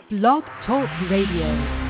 Blog Talk Radio.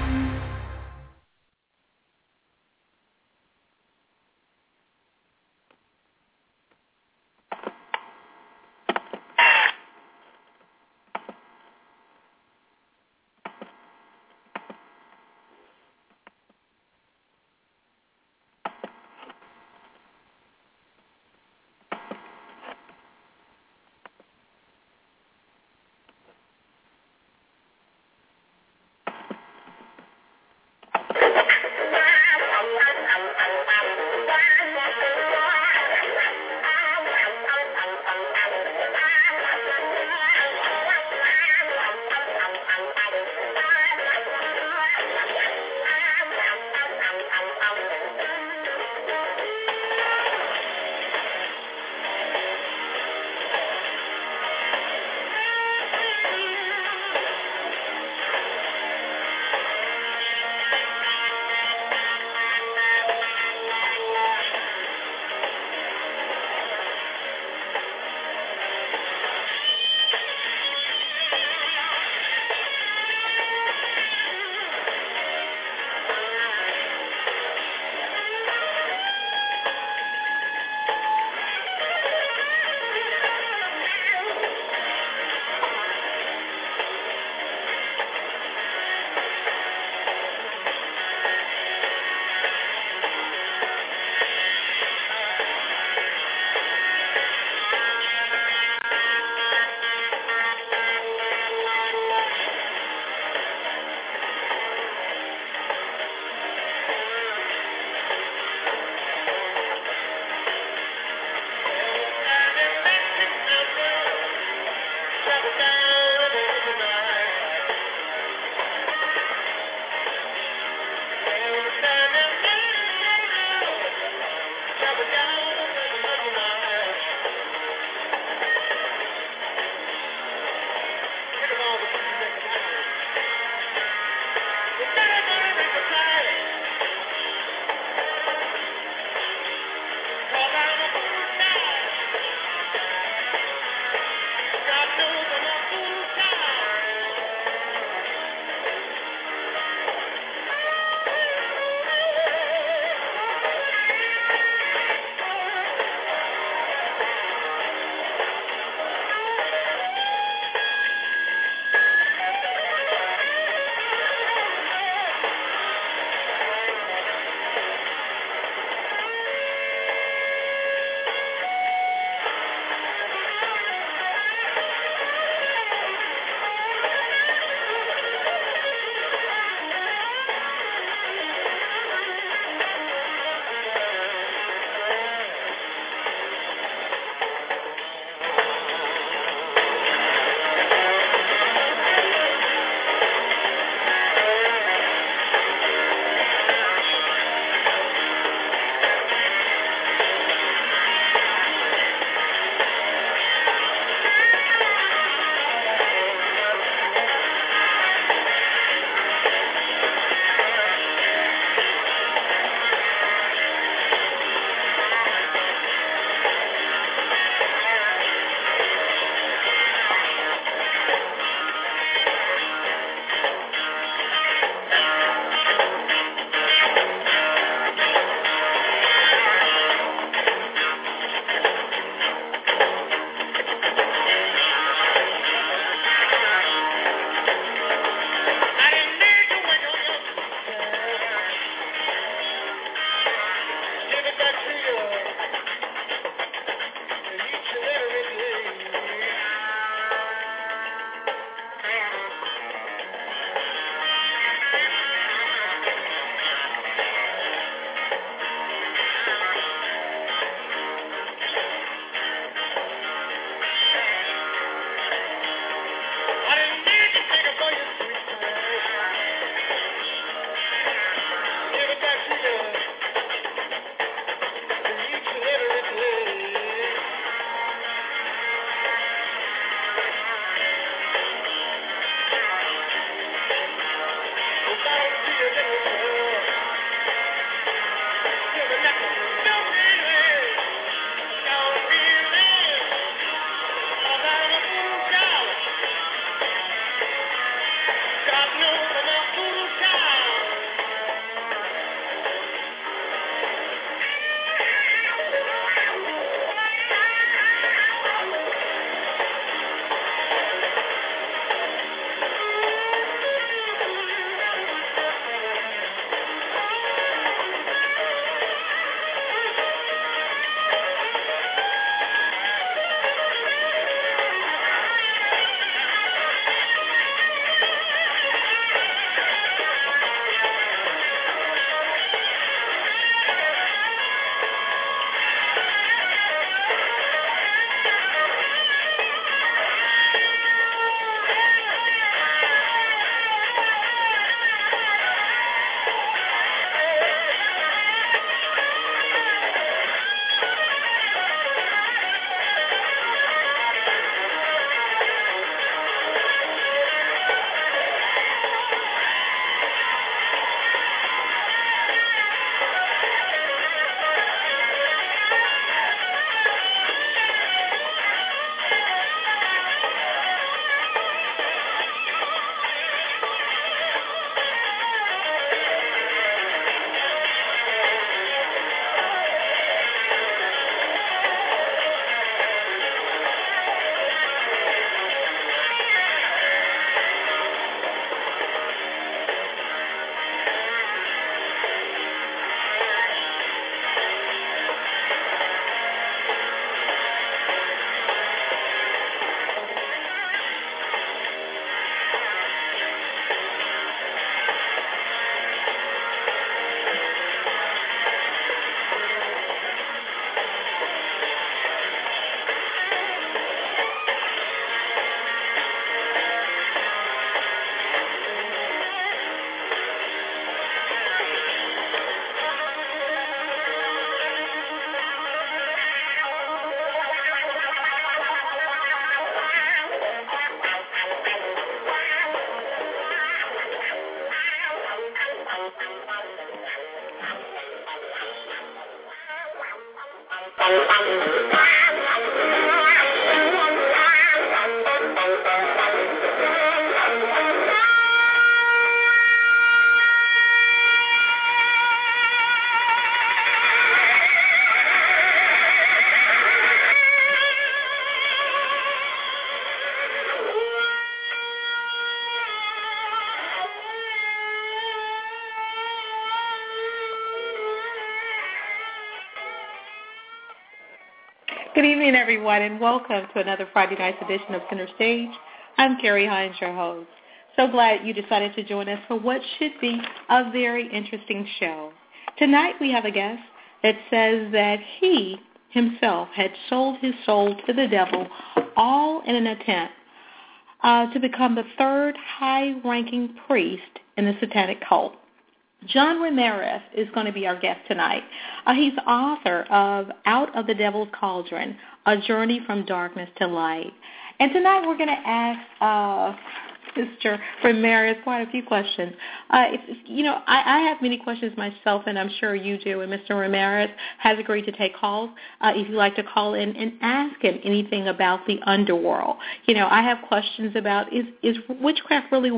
Good evening, everyone, and welcome to another Friday night's edition of Center Stage. I'm Carrie Hines, your host. So glad you decided to join us for what should be a very interesting show. Tonight we have a guest that says that he himself had sold his soul to the devil, all in an attempt to become the third high-ranking priest in the satanic cult. John Ramirez is going to be our guest tonight. He's author of Out of the Devil's Cauldron, A Journey from Darkness to Light. And tonight we're going to ask Mr. Ramirez quite a few questions. I have many questions myself, and I'm sure you do, and Mr. Ramirez has agreed to take calls if you'd like to call in and ask him anything about the underworld. I have questions about is witchcraft really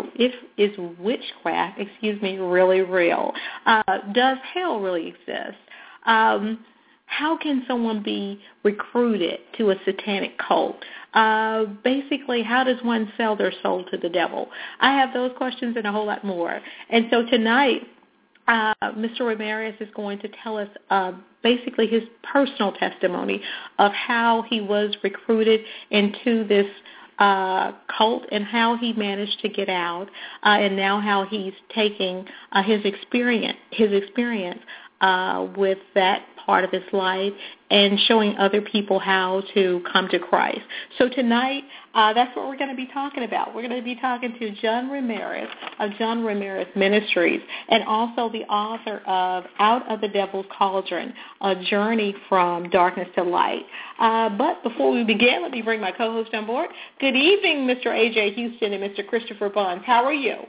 really real? Does hell really exist? How can someone be recruited to a satanic cult? Basically, how does one sell their soul to the devil? I have those questions and a whole lot more. And so tonight, Mr. Ramirez is going to tell us basically his personal testimony of how he was recruited into this cult and how he managed to get out, and now how he's taking his experience with that part of his life and showing other people how to come to Christ. So tonight, that's what we're going to be talking about. We're going to be talking to John Ramirez of John Ramirez Ministries, and also the author of Out of the Devil's Cauldron, A Journey from Darkness to Light. But before we begin, let me bring my co-host on board. Good evening, Mr. A.J. Houston and Mr. Christopher Buns. How are you?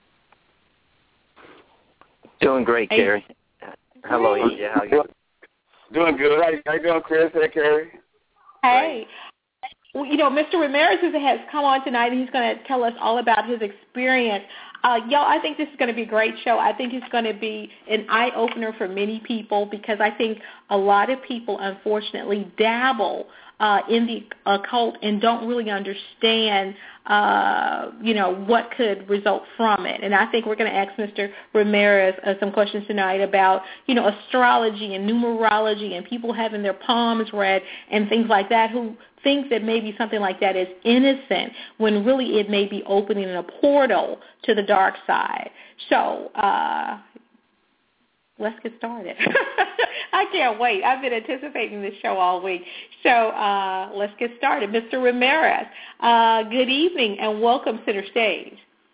Doing great, Carrie. Hello, AJ. How are you? Doing good. How you doing, Chris? Hey, Carrie. Hey. Well, Mr. Ramirez has come on tonight, and he's going to tell us all about his experience. Y'all, I think this is going to be a great show. I think it's going to be an eye-opener for many people, because I think a lot of people, unfortunately, dabble in the occult and don't really understand, what could result from it. And I think we're going to ask Mr. Ramirez some questions tonight about, astrology and numerology and people having their palms read and things like that, who think that maybe something like that is innocent when really it may be opening a portal to the dark side. So let's get started. I can't wait. I've been anticipating this show all week. So let's get started. Mr. Ramirez, good evening and welcome to the stage.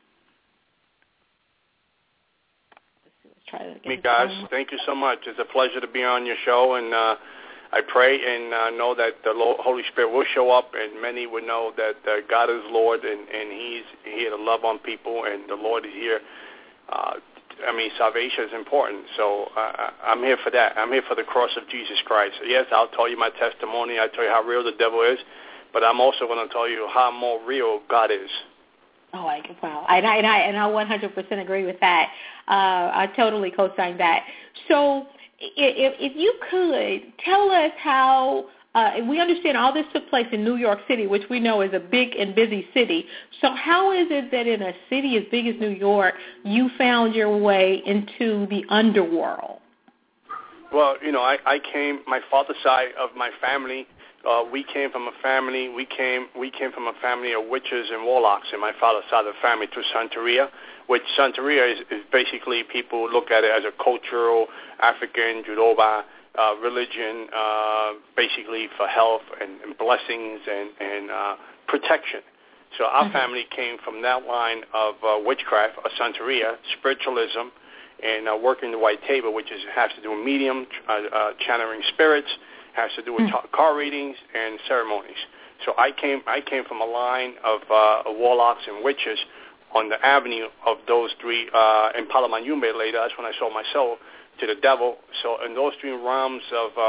Me, guys, thank you so much. It's a pleasure to be on your show, and I pray and know that the Holy Spirit will show up, and many will know that God is Lord, and He's here to love on people, and the Lord is here. Salvation is important, so I'm here for that. I'm here for the cross of Jesus Christ. Yes, I'll tell you my testimony. I'll tell you how real the devil is, but I'm also going to tell you how more real God is. Oh, wow. And I 100% agree with that. I totally co-sign that. So if you could tell us how, we understand all this took place in New York City, which we know is a big and busy city. So how is it that in a city as big as New York, you found your way into the underworld? Well, I came, my father's side of my family, we came from a family of witches and warlocks in my father's side of the family through Santeria, which Santeria is basically, people look at it as a cultural African Yoruba religion, basically for health and blessings and protection. So our family came from that line of witchcraft, Santeria, spiritualism, and working the white table, which has to do with medium, channeling spirits, has to do with card readings and ceremonies. So I came from a line of warlocks and witches on the avenue of those three, in Palo Mayumbe later. That's when I sold my soul to the devil. So in those three realms of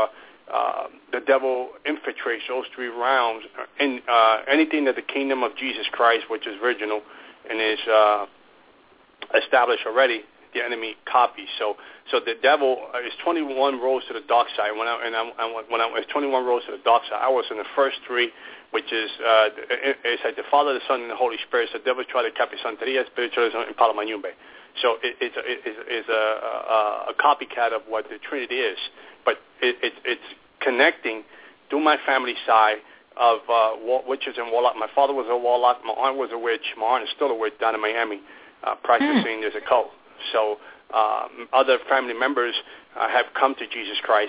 the devil infiltrates those three realms, and anything that the kingdom of Jesus Christ, which is original and is established already, the enemy copies. So the devil is 21 roads to the dark side. When I was 21 roads to the dark side, I was in the first three, which is it's like the Father, the Son, and the Holy Spirit. So the devil tried to copy Santeria, spiritualism, and Palomayumbe. So it's a copycat of what the Trinity is, but it's connecting through my family side of witches and warlock. My father was a warlock. My aunt was a witch. My aunt is still a witch down in Miami, practicing as a cult. So other family members have come to Jesus Christ,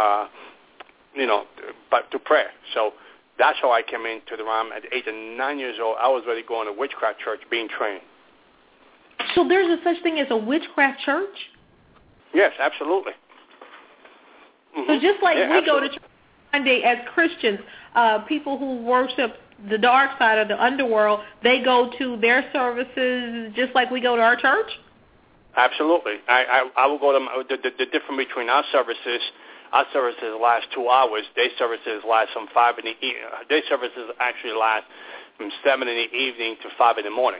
but to prayer. So that's how I came into the realm. At the age of 9 years old, I was ready to go in a witchcraft church, being trained. So there's a such thing as a witchcraft church? Yes, absolutely. Mm-hmm. So just like we absolutely. go to church Sunday as Christians, people who worship the dark side of the underworld, they go to their services just like we go to our church? Absolutely. I will go to the difference between our services. Our services last 2 hours. Their services last from 5 in the evening. Their services actually last from 7 in the evening to 5 in the morning.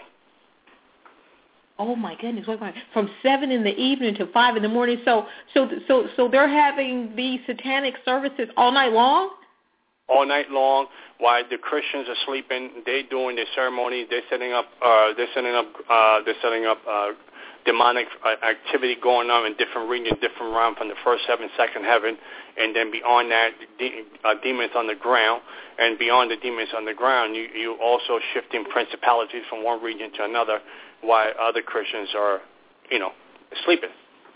Oh my goodness! From 7 in the evening to 5 in the morning. So they're having these satanic services all night long. All night long, while the Christians are sleeping, they're doing their ceremony. They're setting up demonic activity going on in different regions, different realms, from the first heaven, second heaven, and then beyond that, demons on the ground. And beyond the demons on the ground, you also shifting principalities from one region to another, while other Christians are, sleeping.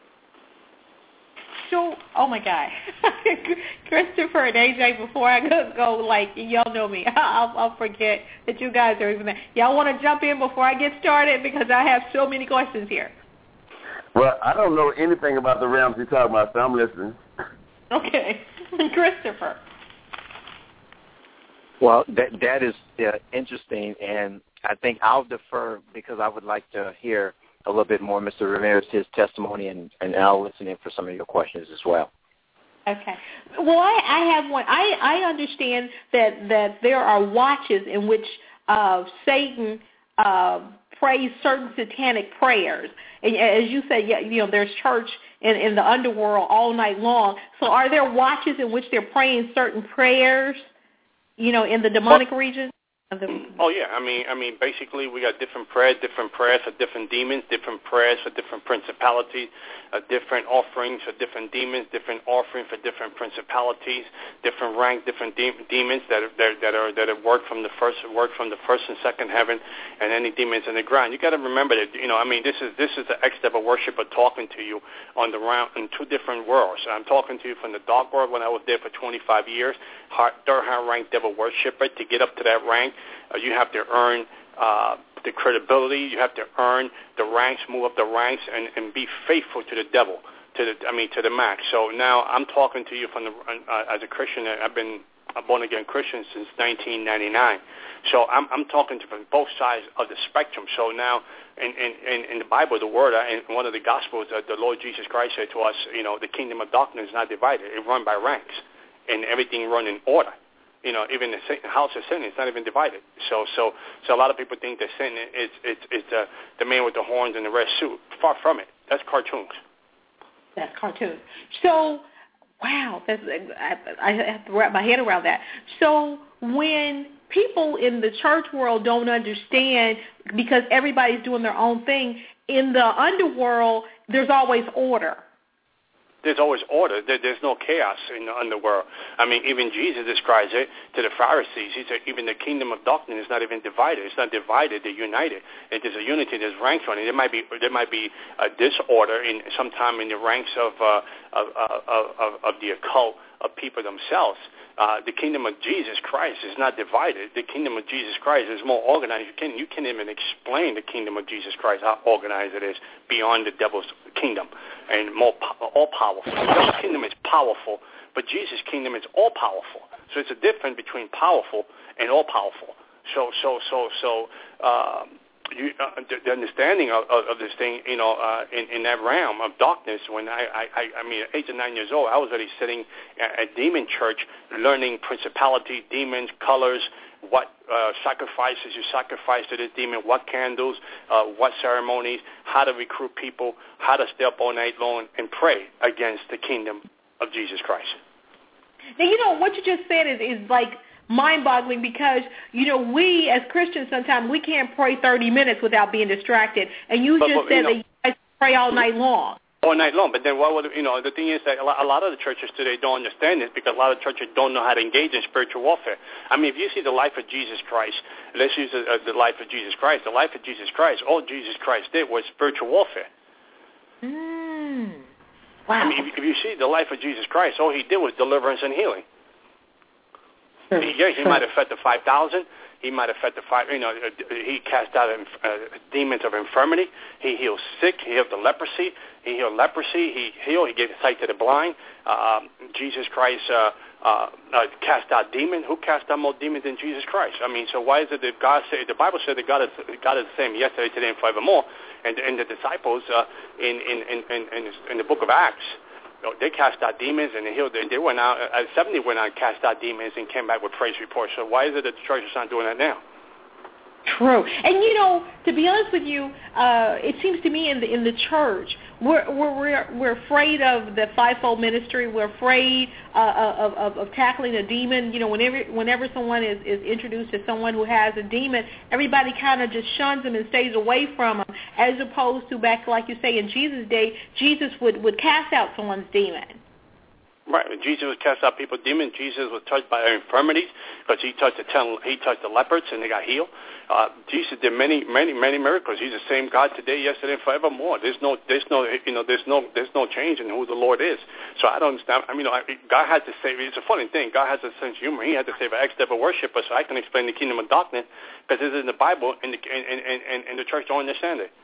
So, oh my God, Christopher and AJ, before I go, like, y'all know me, I'll forget that you guys are even there. Y'all want to jump in before I get started, because I have so many questions here. Well, I don't know anything about the realms you're talking about, so I'm listening. Okay. Christopher. Well, that is interesting, and I think I'll defer because I would like to hear a little bit more, Mr. Ramirez, his testimony, and I'll listen in for some of your questions as well. Okay. Well, I have one. I understand that there are watches in which Satan prays certain satanic prayers. And as you said, there's church in the underworld all night long. So are there watches in which they're praying certain prayers, in the demonic region? Oh yeah, I mean, basically we got different prayers for different demons, different prayers for different principalities, different offerings for different demons, different offering for different principalities, different rank, different demons that have worked from the first and second heaven, and any demons in the ground. You got to remember that, this is the ex-devil worshiper talking to you on the round in two different worlds. I'm talking to you from the dark world when I was there for 25 years, third high rank devil worshiper. To get up to that rank, you have to earn the credibility. You have to earn the ranks, move up the ranks, and be faithful to the devil, to the max. So now I'm talking to you as a Christian. I've been a born-again Christian since 1999. So I'm talking to from both sides of the spectrum. So now in the Bible, the Word, in one of the Gospels, the Lord Jesus Christ said to us, the kingdom of darkness is not divided. It run by ranks, and everything run in order. Even the house of sin is not even divided. So a lot of people think that sin is the man with the horns and the red suit. Far from it. That's cartoons. That's cartoons. So, wow, I have to wrap my head around that. So when people in the church world don't understand, because everybody's doing their own thing, in the underworld, there's always order. There's always order. There's no chaos in the underworld. Even Jesus describes it to the Pharisees. He said, even the kingdom of darkness is not even divided. It's not divided. They're united. It is a unity. There's ranks on it. There might be a disorder sometime in the ranks of the occult of people themselves. The kingdom of Jesus Christ is not divided. The kingdom of Jesus Christ is more organized. You can't even explain the kingdom of Jesus Christ, how organized it is, beyond the devil's kingdom, and more all powerful. The devil's kingdom is powerful, but Jesus' kingdom is all powerful. So it's a difference between powerful and all powerful. So the understanding of this thing, in that realm of darkness. When I mean, at 8 to 9 years old, I was already sitting at demon church, learning principality, demons, colors, what sacrifices you sacrifice to this demon, what candles, what ceremonies, how to recruit people, how to stay up all night long and pray against the kingdom of Jesus Christ. Now, what you just said is like mind-boggling, because, we as Christians sometimes we can't pray 30 minutes without being distracted. And you said that you guys pray all night long. All night long. But then the thing is that a lot of the churches today don't understand this, because a lot of churches don't know how to engage in spiritual warfare. I mean, if you see the life of Jesus Christ, let's use the life of Jesus Christ. The life of Jesus Christ, all Jesus Christ did was spiritual warfare. Wow. I mean, if you see the life of Jesus Christ, all he did was deliverance and healing. He might have fed the 5,000. He might have fed the he cast out demons of infirmity. He healed sick. He healed the leprosy. He healed leprosy. He gave sight to the blind. Jesus Christ cast out demons. Who cast out more demons than Jesus Christ? I mean, so why is it that God said, the Bible said that God is the same yesterday, today, and forevermore? And the disciples in the book of Acts, they cast out demons and they healed. They went out. 70 went out and cast out demons and came back with praise reports. So why is it that the church is not doing that now? True. And to be honest with you, it seems to me in the church we're afraid of the fivefold ministry. We're afraid of tackling a demon. Whenever someone is introduced to someone who has a demon, everybody kind of just shuns them and stays away from them, as opposed to back, like you say, in Jesus' day, Jesus would cast out someone's demon. Right. When Jesus would cast out people's demons, Jesus was touched by their infirmities, because he touched the lepers and they got healed. Jesus did many miracles. He's the same God today, yesterday, and forevermore. There's no change in who the Lord is. So I don't understand. I mean, God has to save. It's a funny thing. God has a sense of humor. He had to save an ex-devil worshiper, so I can explain the kingdom of darkness, because it's in the Bible, and the church don't understand it.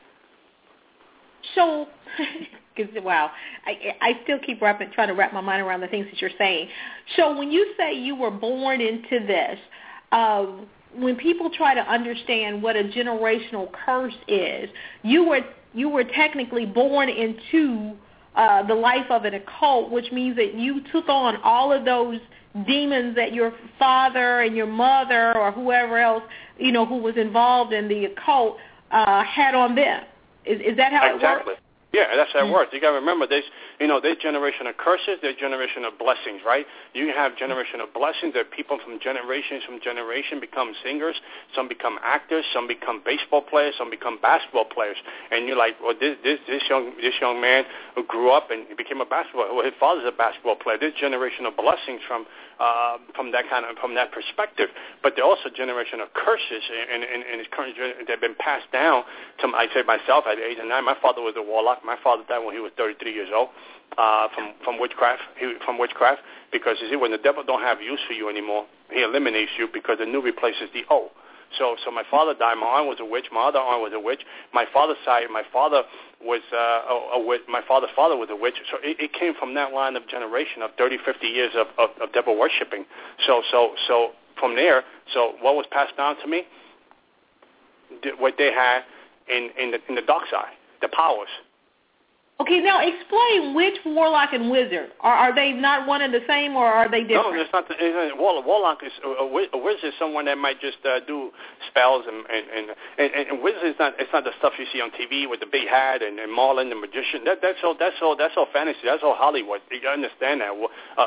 So, wow, I still keep trying to wrap my mind around the things that you're saying. So when you say you were born into this, when people try to understand what a generational curse is, you were technically born into the life of an occult, which means that you took on all of those demons that your father and your mother or whoever else, who was involved in the occult had on them. Is that how it works? Yeah, that's how it works. You got to remember, there's generation of curses, there's generation of blessings, right? You have generation of blessings that people from generation become singers, some become actors, some become baseball players, some become basketball players. And you're like, well, this young man who grew up and became a basketball, well, his father's a basketball player. There's generation of blessings from that perspective. But there are also generation of curses and it's current that have been passed down to, I say myself, at the age of 9. My father was a warlock. My father died when he was 33 years old from witchcraft. Because you see, when the devil don't have use for you anymore, he eliminates you, because the new replaces the old. So my father died. My aunt was a witch. My other aunt was a witch. My father's side, my father was a witch. My father's father was a witch. So it came from that line of generation of 30, 50 years of devil worshiping. So from there, so what was passed down to me? What they had in the dark side, the powers. Okay, now explain which warlock and wizard. Are they not one and the same, or are they different? No, it's not. Warlock is a wizard is someone that might just do spells, and wizard is not. It's not the stuff you see on TV with the big hat and Marlin the magician. That's all fantasy. That's all Hollywood. You understand that?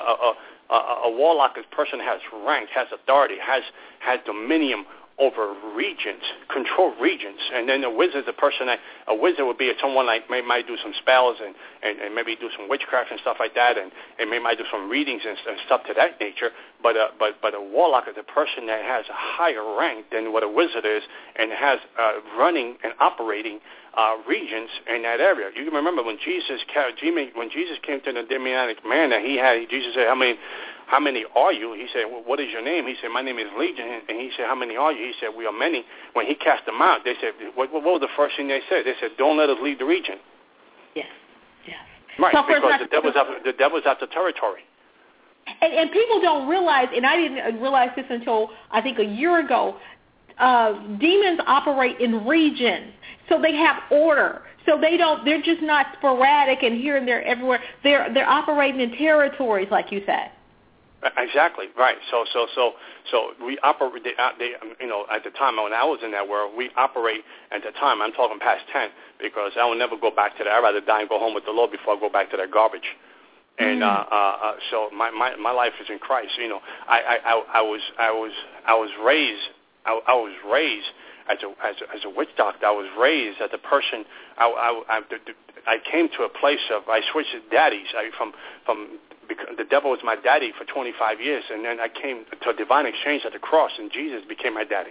A warlock is a person has rank, has authority, has dominion over regions, control regions. And then a wizard is a wizard would be someone like might do some spells and maybe do some witchcraft and stuff like that, and might do some readings and stuff to that nature. But a warlock is a person that has a higher rank than what a wizard is, and has running and operating regions in that area. You can remember when Jesus came to the demonic man that he had, Jesus said, how many are you? He said, well, what is your name? He said, my name is Legion. And he said, how many are you? He said, we are many. When he cast them out, they said, what was the first thing they said? They said, don't let us leave the region. Yes. Right, so because the devil's after territory. And people don't realize, and I didn't realize this until I think a year ago, demons operate in regions, so they have order. So they're just not sporadic and here and there everywhere. They're operating in territories, like you said. Exactly, right. So we operate. At the time when I was in that world, we operate at the time. I'm talking past 10 because I will never go back to that. I'd rather die and go home with the Lord before I go back to that garbage. And so my life is in Christ. I was raised as a witch doctor. I was raised as a person. I came to a place of I switched daddies. Because the devil was my daddy for 25 years, and then I came to a divine exchange at the cross, and Jesus became my daddy.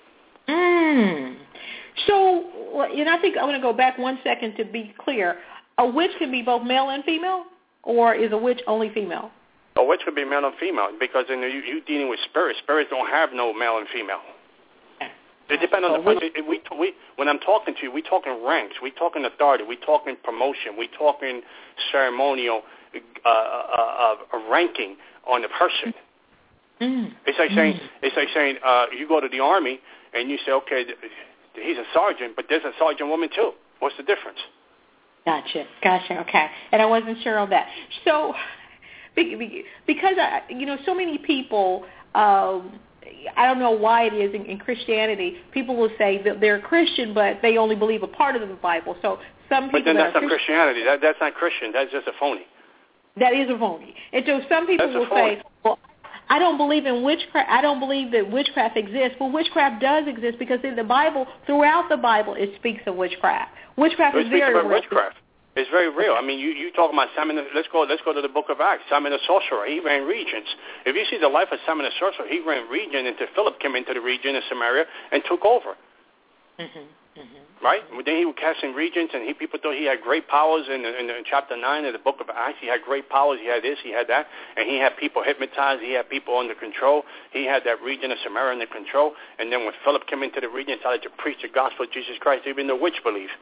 So, I think I want to go back 1 second to be clear. A witch can be both male and female, or is a witch only female? A witch could be male and female because you're dealing with spirits. Spirits don't have no male and female. It depends on when I'm talking to you, we talking ranks, we talking authority, we talking promotion, we talking ceremonial ranking on the person. It's like saying you go to the army and you say, okay, he's a sergeant, but there's a sergeant woman too. What's the difference? Gotcha. Okay, and I wasn't sure on that. So because so many people. I don't know why it is in Christianity. People will say that they're Christian, but they only believe a part of the Bible. So some people. But then that's not Christianity. That's not Christian. That's just a phony. That is a phony. And so some people will say, well, I don't believe in witchcraft. I don't believe that witchcraft exists. Well, witchcraft does exist because in the Bible, throughout the Bible, it speaks of witchcraft. Witchcraft is very real. Witchcraft. It's very real. I mean, you talk about Simon. Let's go to the book of Acts. Simon the sorcerer. He ran regions. If you see the life of Simon the sorcerer, he ran region until Philip came into the region of Samaria and took over. Right? Then he was casting regions, and people thought he had great powers. In chapter 9 of the book of Acts, he had great powers. He had this, he had that, and he had people hypnotized. He had people under control. He had that region of Samaria under control. And then when Philip came into the region, started to preach the gospel of Jesus Christ, even the witch believed.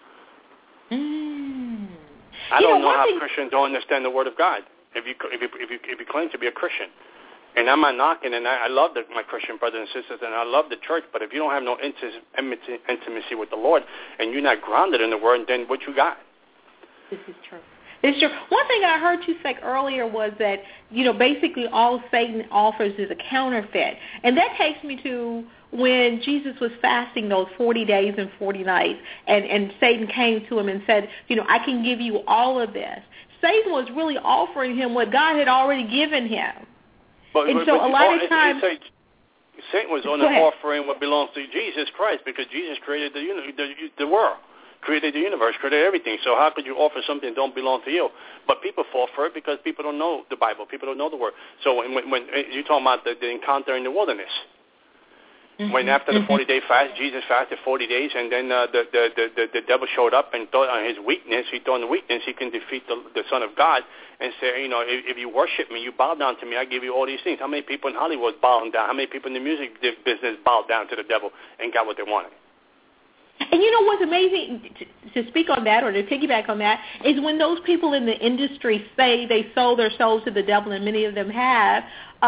I don't know how Christians don't understand the Word of God. If you claim to be a Christian, and I'm not knocking, and I love my Christian brothers and sisters, and I love the church. But if you don't have no intimacy with the Lord, and you're not grounded in the Word, then what you got? This is true. It's true. One thing I heard you say earlier was that basically all Satan offers is a counterfeit, and that takes me to when Jesus was fasting those 40 days and 40 nights, and Satan came to him and said, I can give you all of this. Satan was really offering him what God had already given him. And so a lot of times Satan was only offering what belongs to Jesus Christ because Jesus created the world, created the universe, created everything. So how could you offer something that don't belong to you? But people fall for it because people don't know the Bible. People don't know the Word. So when you're talking about the encounter in the wilderness, when after the 40-day fast, Jesus fasted 40 days, and then the devil showed up and thought on his weakness, he thought on the weakness he can defeat the Son of God and say, if you worship me, you bow down to me, I give you all these things. How many people in Hollywood bowed down? How many people in the music business bowed down to the devil and got what they wanted? And what's amazing, to speak on that or to piggyback on that, is when those people in the industry say they sold their souls to the devil, and many of them have,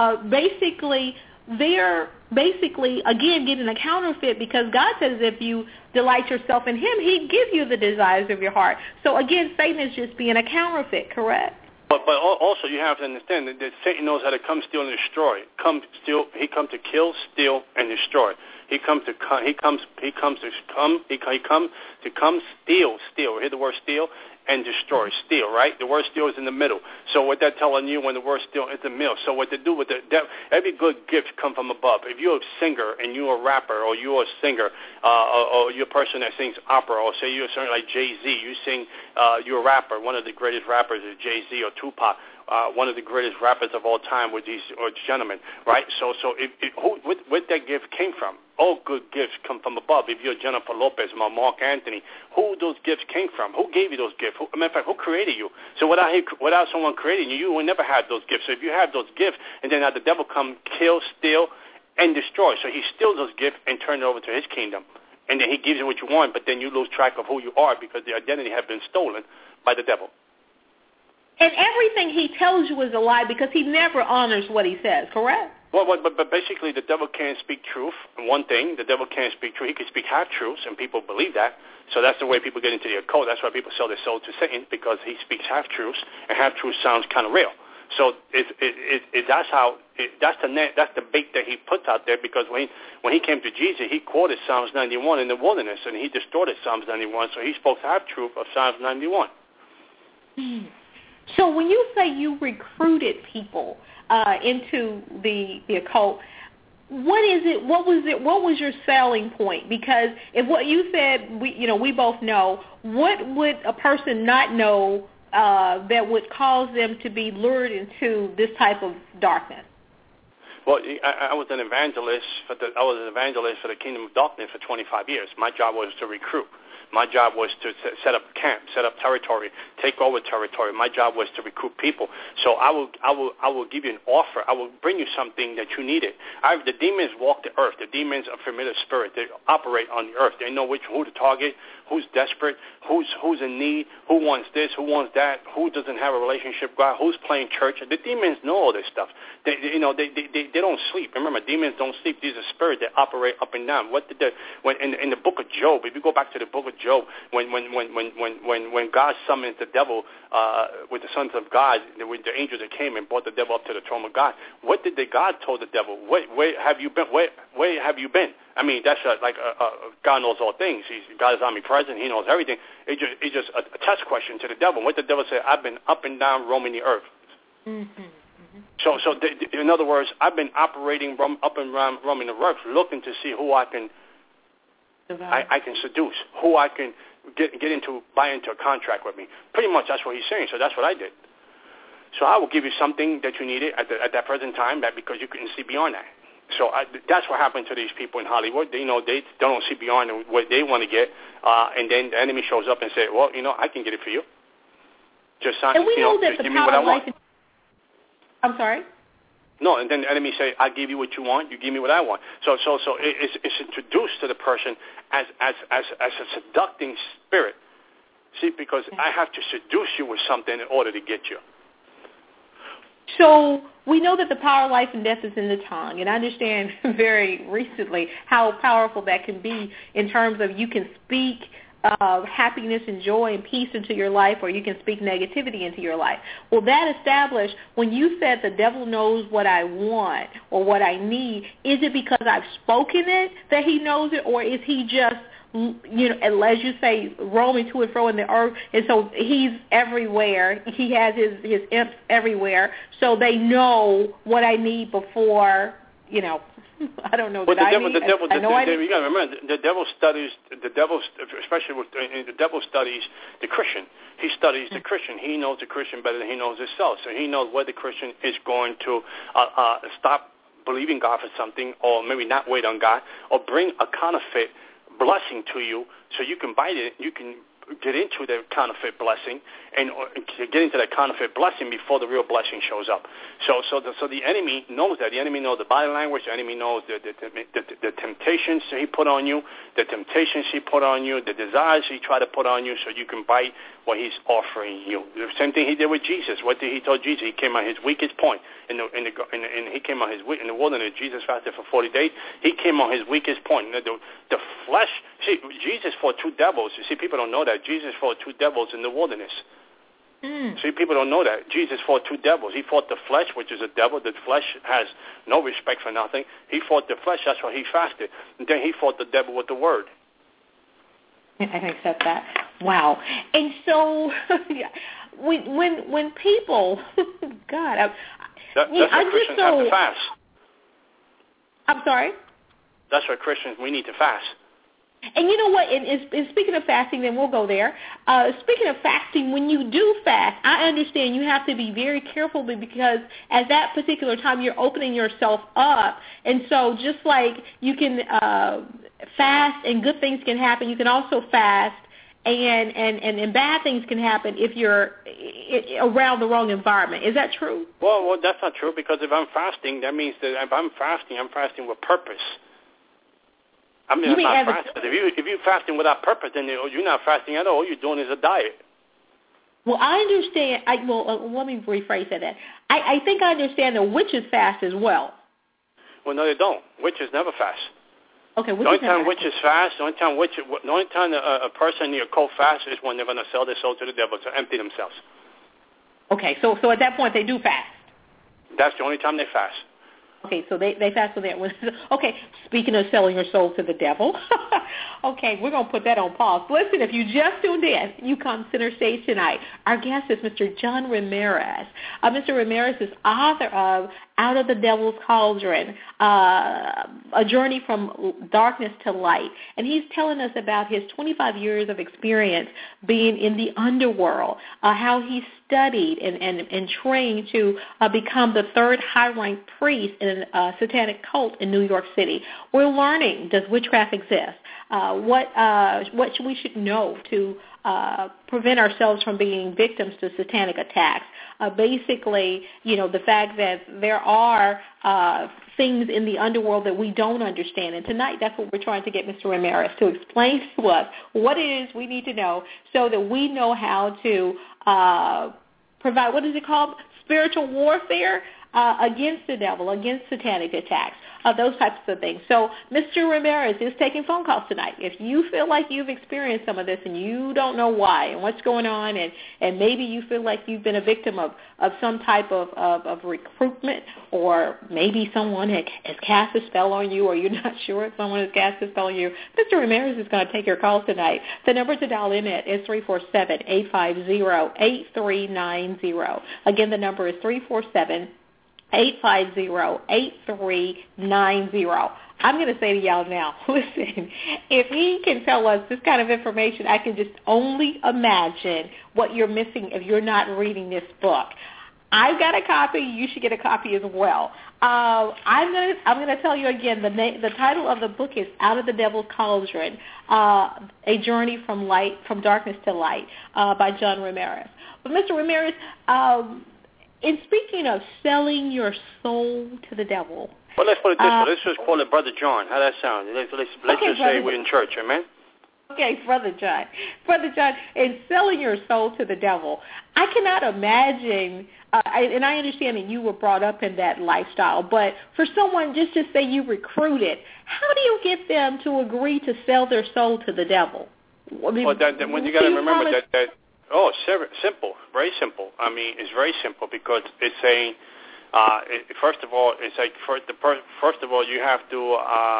they're again, getting a counterfeit because God says if you delight yourself in him, he'd give you the desires of your heart. So, again, Satan is just being a counterfeit, correct? But also you have to understand that Satan knows how to come, steal, and destroy. He comes to kill, steal, and destroy. He comes to steal. Hear the word steal and destroy. Steal, right? The word steal is in the middle. So what they're telling you when the word steal is the middle. So what they do with every good gift come from above. If you're a singer and you're a rapper, or you're a singer, or you're a person that sings opera, or say you're a singer like Jay-Z, you sing, you're a rapper. One of the greatest rappers is Jay-Z or Tupac. One of the greatest rappers of all time with these gentlemen, right? So where that gift came from? All good gifts come from above. If you're Jennifer Lopez or Mark Anthony, who those gifts came from? Who gave you those gifts? Matter of fact, who created you? So without someone creating you, you will never have those gifts. So if you have those gifts, and then the devil come kill, steal, and destroy. So he steals those gifts and turns it over to his kingdom. And then he gives you what you want, but then you lose track of who you are because the identity has been stolen by the devil. And everything he tells you is a lie because he never honors what he says, correct? Well, but basically the devil can't speak truth. One thing, the devil can't speak truth. He can speak half-truths, and people believe that. So that's the way people get into the occult. That's why people sell their soul to Satan, because he speaks half-truths, and half-truths sounds kind of real. So that's the bait that he puts out there, because when he came to Jesus, he quoted Psalms 91 in the wilderness, and he distorted Psalms 91, so he spoke half-truth of Psalms 91. So when you say you recruited people into the occult, what is it? What was your selling point? Because if what you said, we both know, what would a person not know that would cause them to be lured into this type of darkness? Well, I was an evangelist for the Kingdom of Darkness for 25 years. My job was to recruit. My job was to set up camp, set up territory, take over territory. My job was to recruit people. So I will give you an offer. I will bring you something that you needed. The demons walk the earth. The demons are familiar spirit. They operate on the earth. They know who to target, who's desperate, who's in need, who wants this, who wants that, who doesn't have a relationship with God, who's playing church. The demons know all this stuff. They don't sleep. Remember, demons don't sleep. These are spirits that operate up and down. In the book of Job, if you go back to the book of Job, when God summons the devil with the sons of God, with the angels that came and brought the devil up to the throne of God, what did God told the devil? Where have you been? Where have you been? I mean, that's God knows all things. God is omnipresent. He knows everything. It's just a test question to the devil. What the devil said, I've been up and down roaming the earth. Mm-hmm. So in other words, I've been operating up and around roaming the earth, looking to see who I can seduce, who I can buy into a contract with me. Pretty much that's what he's saying. So that's what I did. So I will give you something that you needed at that present time, because you couldn't see beyond that. So that's what happened to these people in Hollywood. They don't see beyond what they want to get, and then the enemy shows up and says, well, I can get it for you. Just sign, and we know that the give me what I want. I'm sorry? No, and then the enemy say, I give you what you want, you give me what I want. So it's introduced to the person as a seducing spirit. See, because I have to seduce you with something in order to get you. So we know that the power of life and death is in the tongue, and I understand very recently how powerful that can be in terms of you can speak happiness and joy and peace into your life, or you can speak negativity into your life. Well, that established, when you said the devil knows what I want or what I need, is it because I've spoken it that he knows it, or is he just, as you say, roaming to and fro in the earth, and so he's everywhere. He has his imps everywhere, so they know what I need before, I don't know. Well, you got to remember, the devil studies the Christian. He studies the Christian. He knows the Christian better than he knows himself. So he knows where the Christian is going to stop believing God for something, or maybe not wait on God, or bring a counterfeit blessing to you, so you can bite it. You can get into the counterfeit blessing and get into that counterfeit blessing before the real blessing shows up. So the enemy knows that. The enemy knows the body language. The enemy knows the temptations he put on you, the desires he tried to put on you, so you can bite what he's offering you. The same thing he did with Jesus. What did he tell Jesus? He came on his weakest point in the wilderness. Jesus fasted for 40 days. He came on his weakest point. The flesh. See, Jesus fought two devils. You see, people don't know that Jesus fought two devils in the wilderness. See, people don't know that. Jesus fought two devils. He fought the flesh, which is a devil. The flesh has no respect for nothing. He fought the flesh. That's why he fasted. And then he fought the devil with the word. I can accept that. Wow. And so when people, God, that's why Christians have to fast. I'm sorry? That's why Christians, we need to fast. And you know what, and speaking of fasting, then we'll go there. Speaking of fasting, when you do fast, I understand you have to be very careful, because at that particular time you're opening yourself up. And so just like you can fast and good things can happen, you can also fast and bad things can happen if you're around the wrong environment. Is that true? Well, that's not true, because if I'm fasting, that means that if I'm fasting with purpose. I mean, I'm not fasting. If you're fasting without purpose, then you're not fasting at all. All you're doing is a diet. Well, I understand. Let me rephrase that. I think I understand the witch's fast as well. Well, no, they don't. Witches never fast. Okay, the only time witches fast, the only time a person in the occult fasts is when they're going to sell their soul to the devil to empty themselves. Okay, so at that point they do fast. That's the only time they fast. Okay, so they fast with that. Okay, speaking of selling your soul to the devil, okay, we're going to put that on pause. Listen, if you just tuned in, you come center stage tonight. Our guest is Mr. John Ramirez. Mr. Ramirez is author of Out of the Devil's Cauldron, A Journey from Darkness to Light. And he's telling us about his 25 years of experience being in the underworld, how he studied and trained to become the third high-ranked priest in a satanic cult in New York City. We're learning, does witchcraft exist? What we should know to prevent ourselves from being victims to satanic attacks. Basically, the fact that there are things in the underworld that we don't understand. And tonight, that's what we're trying to get Mr. Ramirez to explain to us what it is we need to know so that we know how to provide, what is it called, spiritual warfare against the devil, against satanic attacks, those types of things. So Mr. Ramirez is taking phone calls tonight. If you feel like you've experienced some of this and you don't know why and what's going on, and maybe you feel like you've been a victim of some type of recruitment, or maybe someone has cast a spell on you, or you're not sure if someone has cast a spell on you, Mr. Ramirez is going to take your calls tonight. The number to dial in at is 347-850-8390. Again, the number is 347-850-8390. I'm going to say to y'all now, listen, if he can tell us this kind of information, I can just only imagine what you're missing if you're not reading this book. I've got a copy. You should get a copy as well. I'm going to tell you again, the title of the book is Out of the Devil's Cauldron, A Journey from Darkness to Light by John Ramirez. But Mr. Ramirez, in speaking of selling your soul to the devil. Well, let's put it this way. Let's just call it Brother John. How that sound? Let's just say we're in church, amen? Okay, Brother John. Brother John, in selling your soul to the devil, I cannot imagine, and I understand that you were brought up in that lifestyle, but for someone, just to say you recruited, how do you get them to agree to sell their soul to the devil? I mean, well, when you got to remember that simple, very simple. I mean, it's very simple because it's saying, first of all, it's like first of all, you have to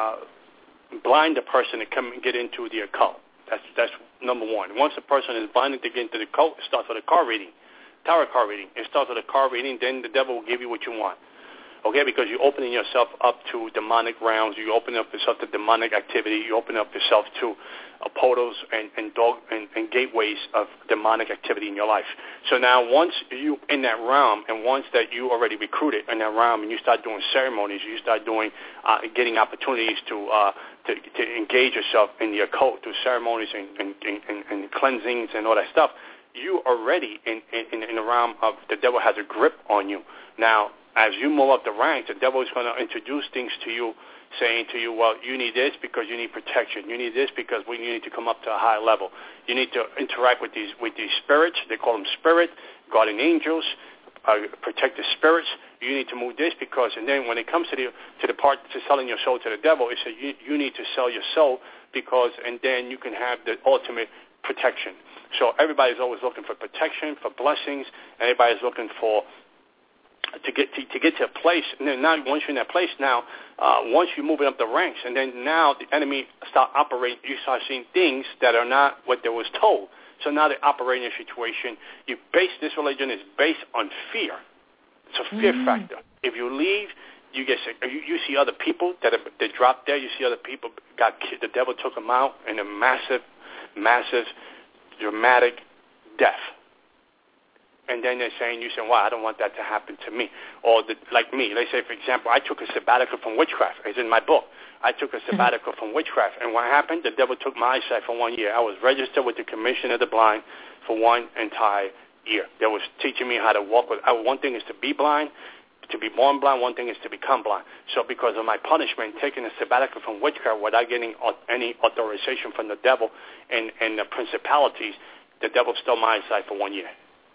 blind the person to come and get into the occult. That's number one. Once a person is blinded to get into the occult, it starts with a card reading, tarot card reading. It starts with a card reading, then the devil will give you what you want. Okay, because you're opening yourself up to demonic realms, you open up yourself to demonic activity, you open up yourself to portals and gateways of demonic activity in your life. So now once you in that realm, and once that you already recruited in that realm, and you start doing ceremonies, you start doing getting opportunities to engage yourself in the occult through ceremonies and cleansings and all that stuff, you already in the realm of the devil has a grip on you. Now, as you move up the ranks, the devil is going to introduce things to you, saying to you, well, you need this because you need protection. You need this because you need to come up to a high level. You need to interact with these spirits. They call them spirit, guardian angels, protective spirits. You need to move this because, and then when it comes to the part to selling your soul to the devil, it says you need to sell your soul because, and then you can have the ultimate protection. So everybody's always looking for protection, for blessings. Everybody's looking for to get to a place, and then now once you're in that place, now once you move it up the ranks, and then now the enemy start operating, you start seeing things that are not what they was told. So now they operate in a situation. This religion is based on fear. It's a fear factor. If you leave, you get sick. You see other people that dropped there. You see other people got killed. The devil took them out in a massive, dramatic death. And then they're saying, you say, well, I don't want that to happen to me. Or like me, let's say, for example, I took a sabbatical from witchcraft. It's in my book. I took a sabbatical from witchcraft. And what happened? The devil took my eyesight for 1 year. I was registered with the Commission of the Blind for 1 entire year. They was teaching me how to walk with. One thing is to be blind, to be born blind. One thing is to become blind. So because of my punishment, taking a sabbatical from witchcraft without getting any authorization from the devil and the principalities, the devil stole my eyesight for 1 year.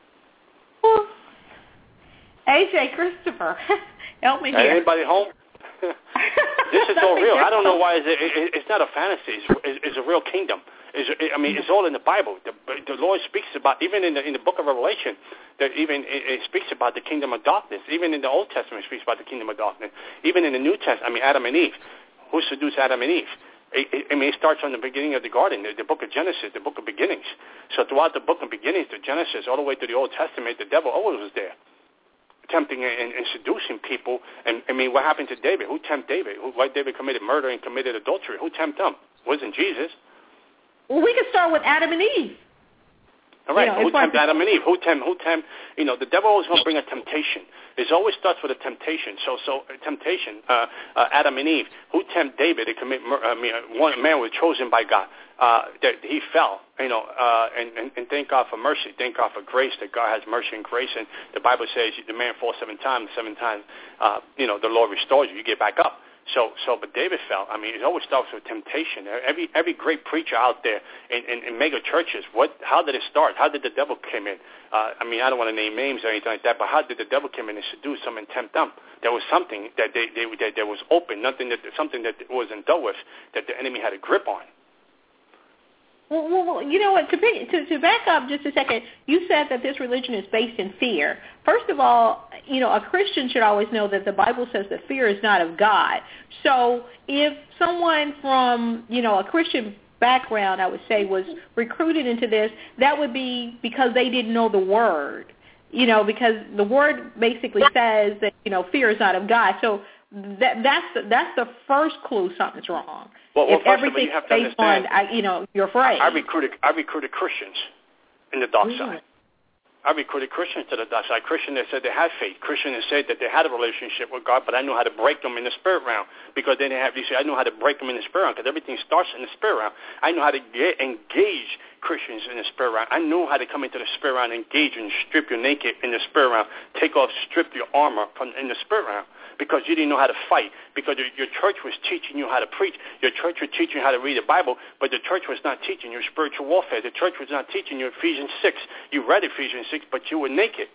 AJ Christopher, help me here. Anybody home? This is all real. I don't know why it's not a fantasy. It's a real kingdom. It's all in the Bible. The Lord speaks about, even in the book of Revelation, that even it speaks about the kingdom of darkness. Even in the Old Testament, it speaks about the kingdom of darkness. Even in the New Testament, Adam and Eve. Who seduced Adam and Eve? It starts from the beginning of the garden, the book of Genesis, the book of beginnings. So throughout the book of beginnings, the Genesis, all the way to the Old Testament, the devil always was there, tempting and seducing people. And what happened to David? Who tempted David? Why David committed murder and committed adultery? Who tempted him? It wasn't Jesus. Well, we can start with Adam and Eve. All right, who tempted Adam and Eve? Who tempt? The devil always going to bring a temptation. It always starts with a temptation. So temptation, Adam and Eve. Who tempt David to commit murder? One man was chosen by God. That he fell, and thank God for mercy. Thank God for grace, that God has mercy and grace. And the Bible says the man falls 7 times, the Lord restores you. You get back up. But David fell. It always starts with temptation. Every great preacher out there in mega churches, how did it start? How did the devil come in? I don't want to name names or anything like that, but how did the devil come in and seduce them and tempt them? There was something that that was open, something that wasn't dealt with, that the enemy had a grip on. Well, you know what, to back up just a second, you said that this religion is based in fear. First of all, a Christian should always know that the Bible says that fear is not of God. So if someone from, a Christian background, I would say, was recruited into this, that would be because they didn't know the Word, because the Word basically says that, fear is not of God. So that's the first clue something's wrong. Well, if first of all, everything's you have to based understand, on, you're afraid. I recruited Christians in the dark side. I recruited Christians to the dark side. Christians that said they had faith. Christians that said that they had a relationship with God, but I knew how to break them in the spirit realm because they didn't have. You see, I knew how to break them in the spirit realm because everything starts in the spirit realm. I knew how to engage Christians in the spirit realm. I knew how to come into the spirit realm, engage and strip you naked in the spirit realm, strip your armor in the spirit realm. Because you didn't know how to fight, because your church was teaching you how to preach. Your church was teaching you how to read the Bible, but the church was not teaching you spiritual warfare. The church was not teaching you Ephesians 6. You read Ephesians 6, but you were naked.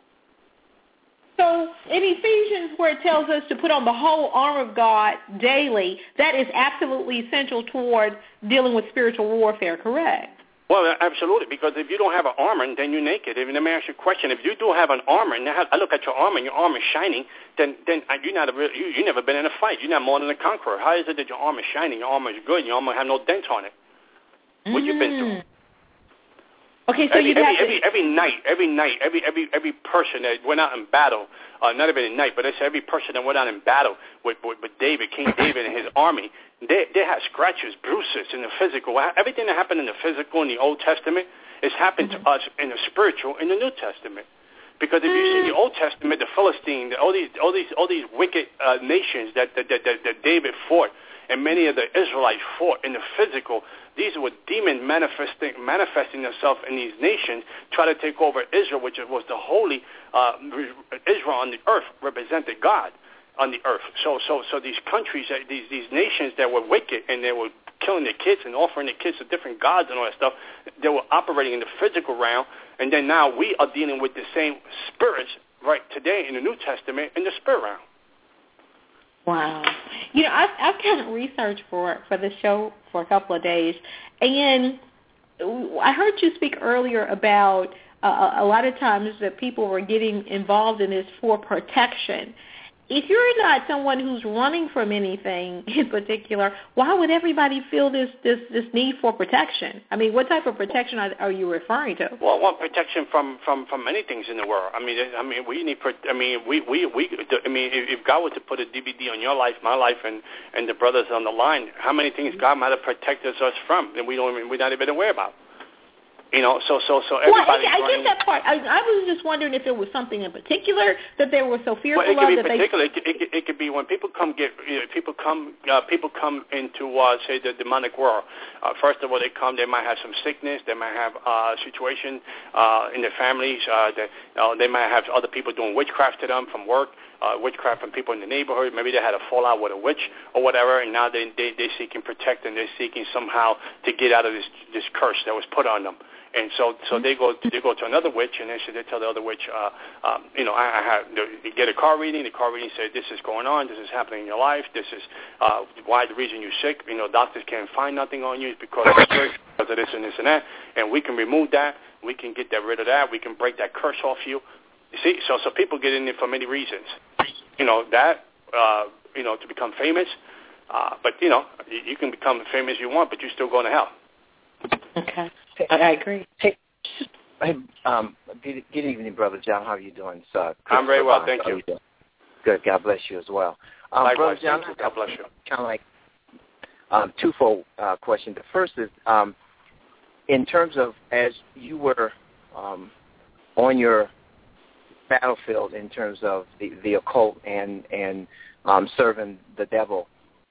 So in Ephesians, where it tells us to put on the whole armor of God daily, that is absolutely essential toward dealing with spiritual warfare, correct? Well, absolutely, because if you don't have an armor, then you're naked. Let me ask you a question. If you do have an armor, and I look at your armor, and your armor is shining, then you're not you never been in a fight. You're not more than a conqueror. How is it that your armor is shining, your armor is good, your armor have no dents on it? What you been through? Okay, so every night, every person that went out in battle, not even at night, but it's every person that went out in battle with David, King David and his army, they had scratches, bruises in the physical. Everything that happened in the physical in the Old Testament is happened to us in the spiritual in the New Testament. Because if you see the Old Testament, the Philistines, all these wicked nations that David fought, and many of the Israelites fought in the physical, these were demons manifesting themselves in these nations, try to take over Israel, which was the holy Israel on the earth, represented God on the earth. So these countries, these nations that were wicked and they were killing their kids and offering their kids to different gods and all that stuff, they were operating in the physical realm. And then now we are dealing with the same spirits right today in the New Testament in the spirit realm. Wow. I've done research for the show for a couple of days, and I heard you speak earlier about a lot of times that people were getting involved in this for protection. If you're not someone who's running from anything in particular, why would everybody feel this need for protection? I mean, what type of protection are you referring to? Well, one protection from many things in the world. We need. If God were to put a DVD on your life, my life, and the brothers on the line, how many things God might have protected us from, and we're not even aware about. So everybody. Well, I get that part. I was just wondering if it was something in particular that they were so fearful of. Well, it could be particular. It could be when people come into say the demonic world. First of all, they might have some sickness. They might have a situation in their families. They might have other people doing witchcraft to them from work. witchcraft from people in the neighborhood. Maybe they had a fallout with a witch or whatever, and now they're seeking protection. They're seeking somehow to get out of this curse that was put on them. And so they go to another witch, and they tell the other witch, I have they get a card reading. The card reading said, this is going on. This is happening in your life. This is why the reason you're sick. Doctors can't find nothing on you. It's because of this and this and that. And we can remove that. We can get rid of that. We can break that curse off you. You see, so people get in there for many reasons. To become famous. But you can become famous you want, but you're still going to hell. Okay. I agree. Hey, good evening, Brother John. How are you doing? I'm very well, thank you. Good. God bless you as well. Likewise, Brother John, thank you. God bless you. Kind of like twofold question. The first is, in terms of as you were on your battlefield in terms of the occult and serving the devil,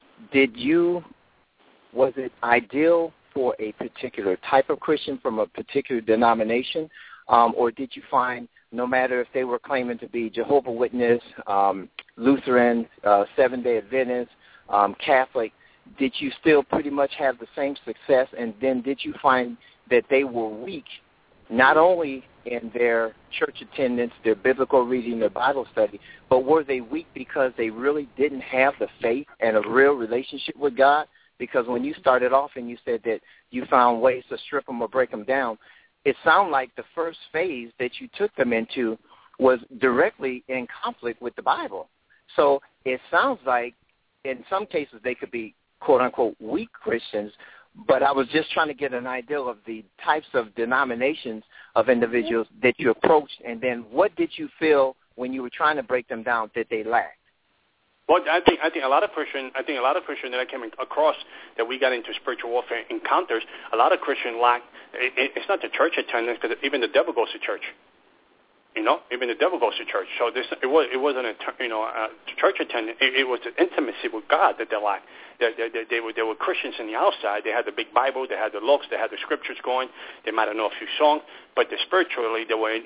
was it ideal for a particular type of Christian from a particular denomination, or did you find no matter if they were claiming to be Jehovah's Witness, Lutheran, Seventh-day Adventist, Catholic, did you still pretty much have the same success? And then did you find that they were weak, not only in their church attendance, their biblical reading, their Bible study, but were they weak because they really didn't have the faith and a real relationship with God? Because when you started off and you said that you found ways to strip them or break them down, it sounded like the first phase that you took them into was directly in conflict with the Bible. So it sounds like in some cases they could be, quote-unquote, weak Christians, but I was just trying to get an idea of the types of denominations of individuals that you approached, and then what did you feel when you were trying to break them down that they lacked? Well, I think a lot of Christians that I came across that we got into spiritual warfare encounters, a lot of Christians lack. It's not the church attendance, because even the devil goes to church. Even the devil goes to church. So it wasn't a church attendance. It was the intimacy with God that they lacked. They were Christians in the outside. They had the big Bible. They had the looks. They had the scriptures going. They might have known a few songs, but spiritually they were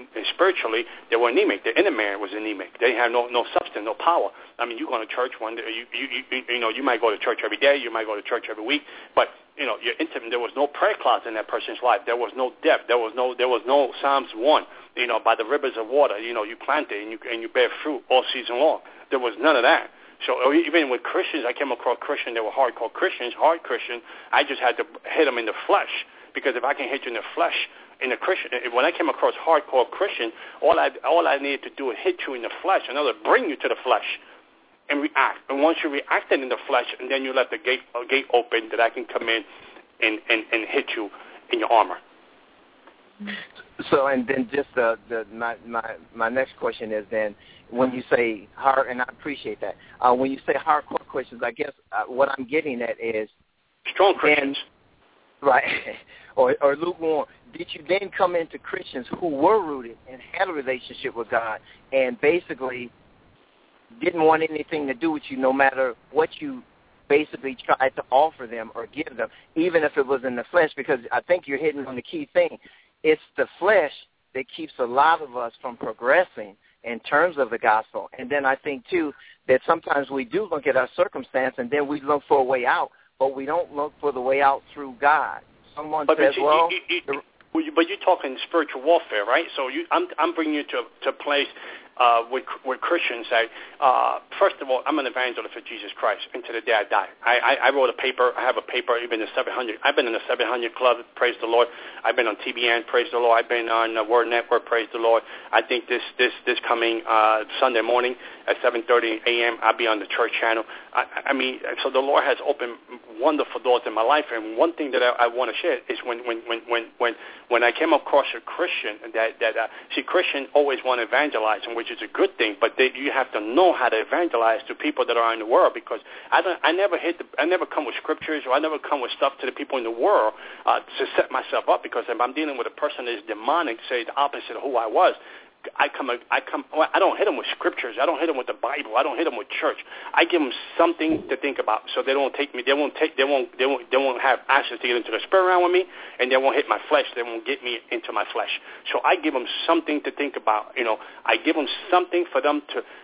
anemic. The inner man was anemic. They had no substance, no power. I mean, you go to church one day. You might go to church every day. You might go to church every week, but you're intimate. There was no prayer closet in that person's life. There was no depth. There was no Psalms 1. By the rivers of water, you plant it and you bear fruit all season long. There was none of that. So even with Christians, I came across Christians that were hardcore Christians, hard Christians. I just had to hit them in the flesh, because if I can hit you in the flesh, in the Christian, when I came across hardcore Christian, all I needed to do is hit you in the flesh, in other words, bring you to the flesh and react. And once you reacted in the flesh, and then you let the gate open that I can come in and hit you in your armor. So, and then just my next question is then, when you say hard, and I appreciate that, when you say hardcore Christians, I guess what I'm getting at is strong Christians, right, or lukewarm. Did you then come into Christians who were rooted and had a relationship with God, and basically didn't want anything to do with you, no matter what you basically tried to offer them or give them, even if it was in the flesh? Because I think you're hitting on the key thing. It's the flesh that keeps a lot of us from progressing in terms of the gospel. And then I think, too, that sometimes we do look at our circumstance and then we look for a way out, but we don't look for the way out through God. Someone says, but you're talking spiritual warfare, right? So I'm bringing you to a place with Christians say, first of all, I'm an evangelist for Jesus Christ until the day I die. I wrote a paper. I have a paper. I've been in the 700 Club. Praise the Lord. I've been on TBN. Praise the Lord. I've been on the Word Network. Praise the Lord. I think this coming Sunday morning at 7:30 a.m. I'll be on the church channel. I mean, so the Lord has opened wonderful doors in my life. And one thing that I want to share is when I came across a Christian Christians always want to evangelize, and which is a good thing, but you have to know how to evangelize to people that are in the world, because I never come with scriptures, or I never come with stuff to the people in the world to set myself up, because if I'm dealing with a person that is demonic, say the opposite of who I was, I don't hit them with scriptures. I don't hit them with the Bible. I don't hit them with church. I give them something to think about, so they won't have access to get into the spirit realm with me, and they won't hit my flesh. They won't get me into my flesh. So I give them something to think about. I give them something for them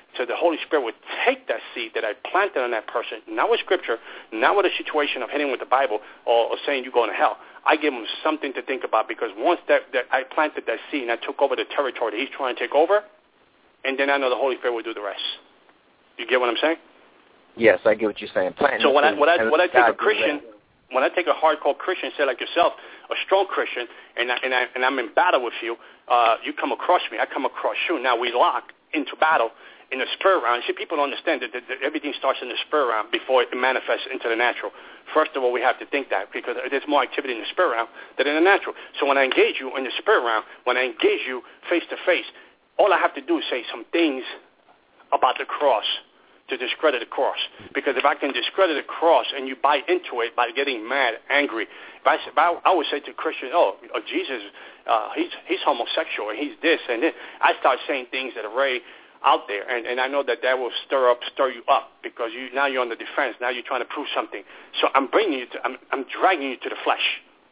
So the Holy Spirit would take that seed that I planted on that person, not with Scripture, not with a situation of hitting with the Bible or saying you're going to hell. I give them something to think about, because once that I planted that seed and I took over the territory that he's trying to take over, and then I know the Holy Spirit will do the rest. You get what I'm saying? Yes, I get what you're saying. So when I take a Christian, when I take a hardcore Christian, say like yourself, a strong Christian, and I'm in battle with you, you come across me, I come across you. Now we lock into battle in the spirit realm. See, people don't understand that everything starts in the spirit realm before it manifests into the natural. First of all, we have to think that, because there's more activity in the spirit realm than in the natural. So when I engage you in the spirit realm, when I engage you face to face, all I have to do is say some things about the cross to discredit the cross. Because if I can discredit the cross and you buy into it by getting mad, angry, I would say to Christians, Jesus, he's homosexual, and he's this and this. I start saying things that are very out there, and I know that will stir you up, because now you're on the defense. Now you're trying to prove something. So I'm bringing you I'm dragging you to the flesh.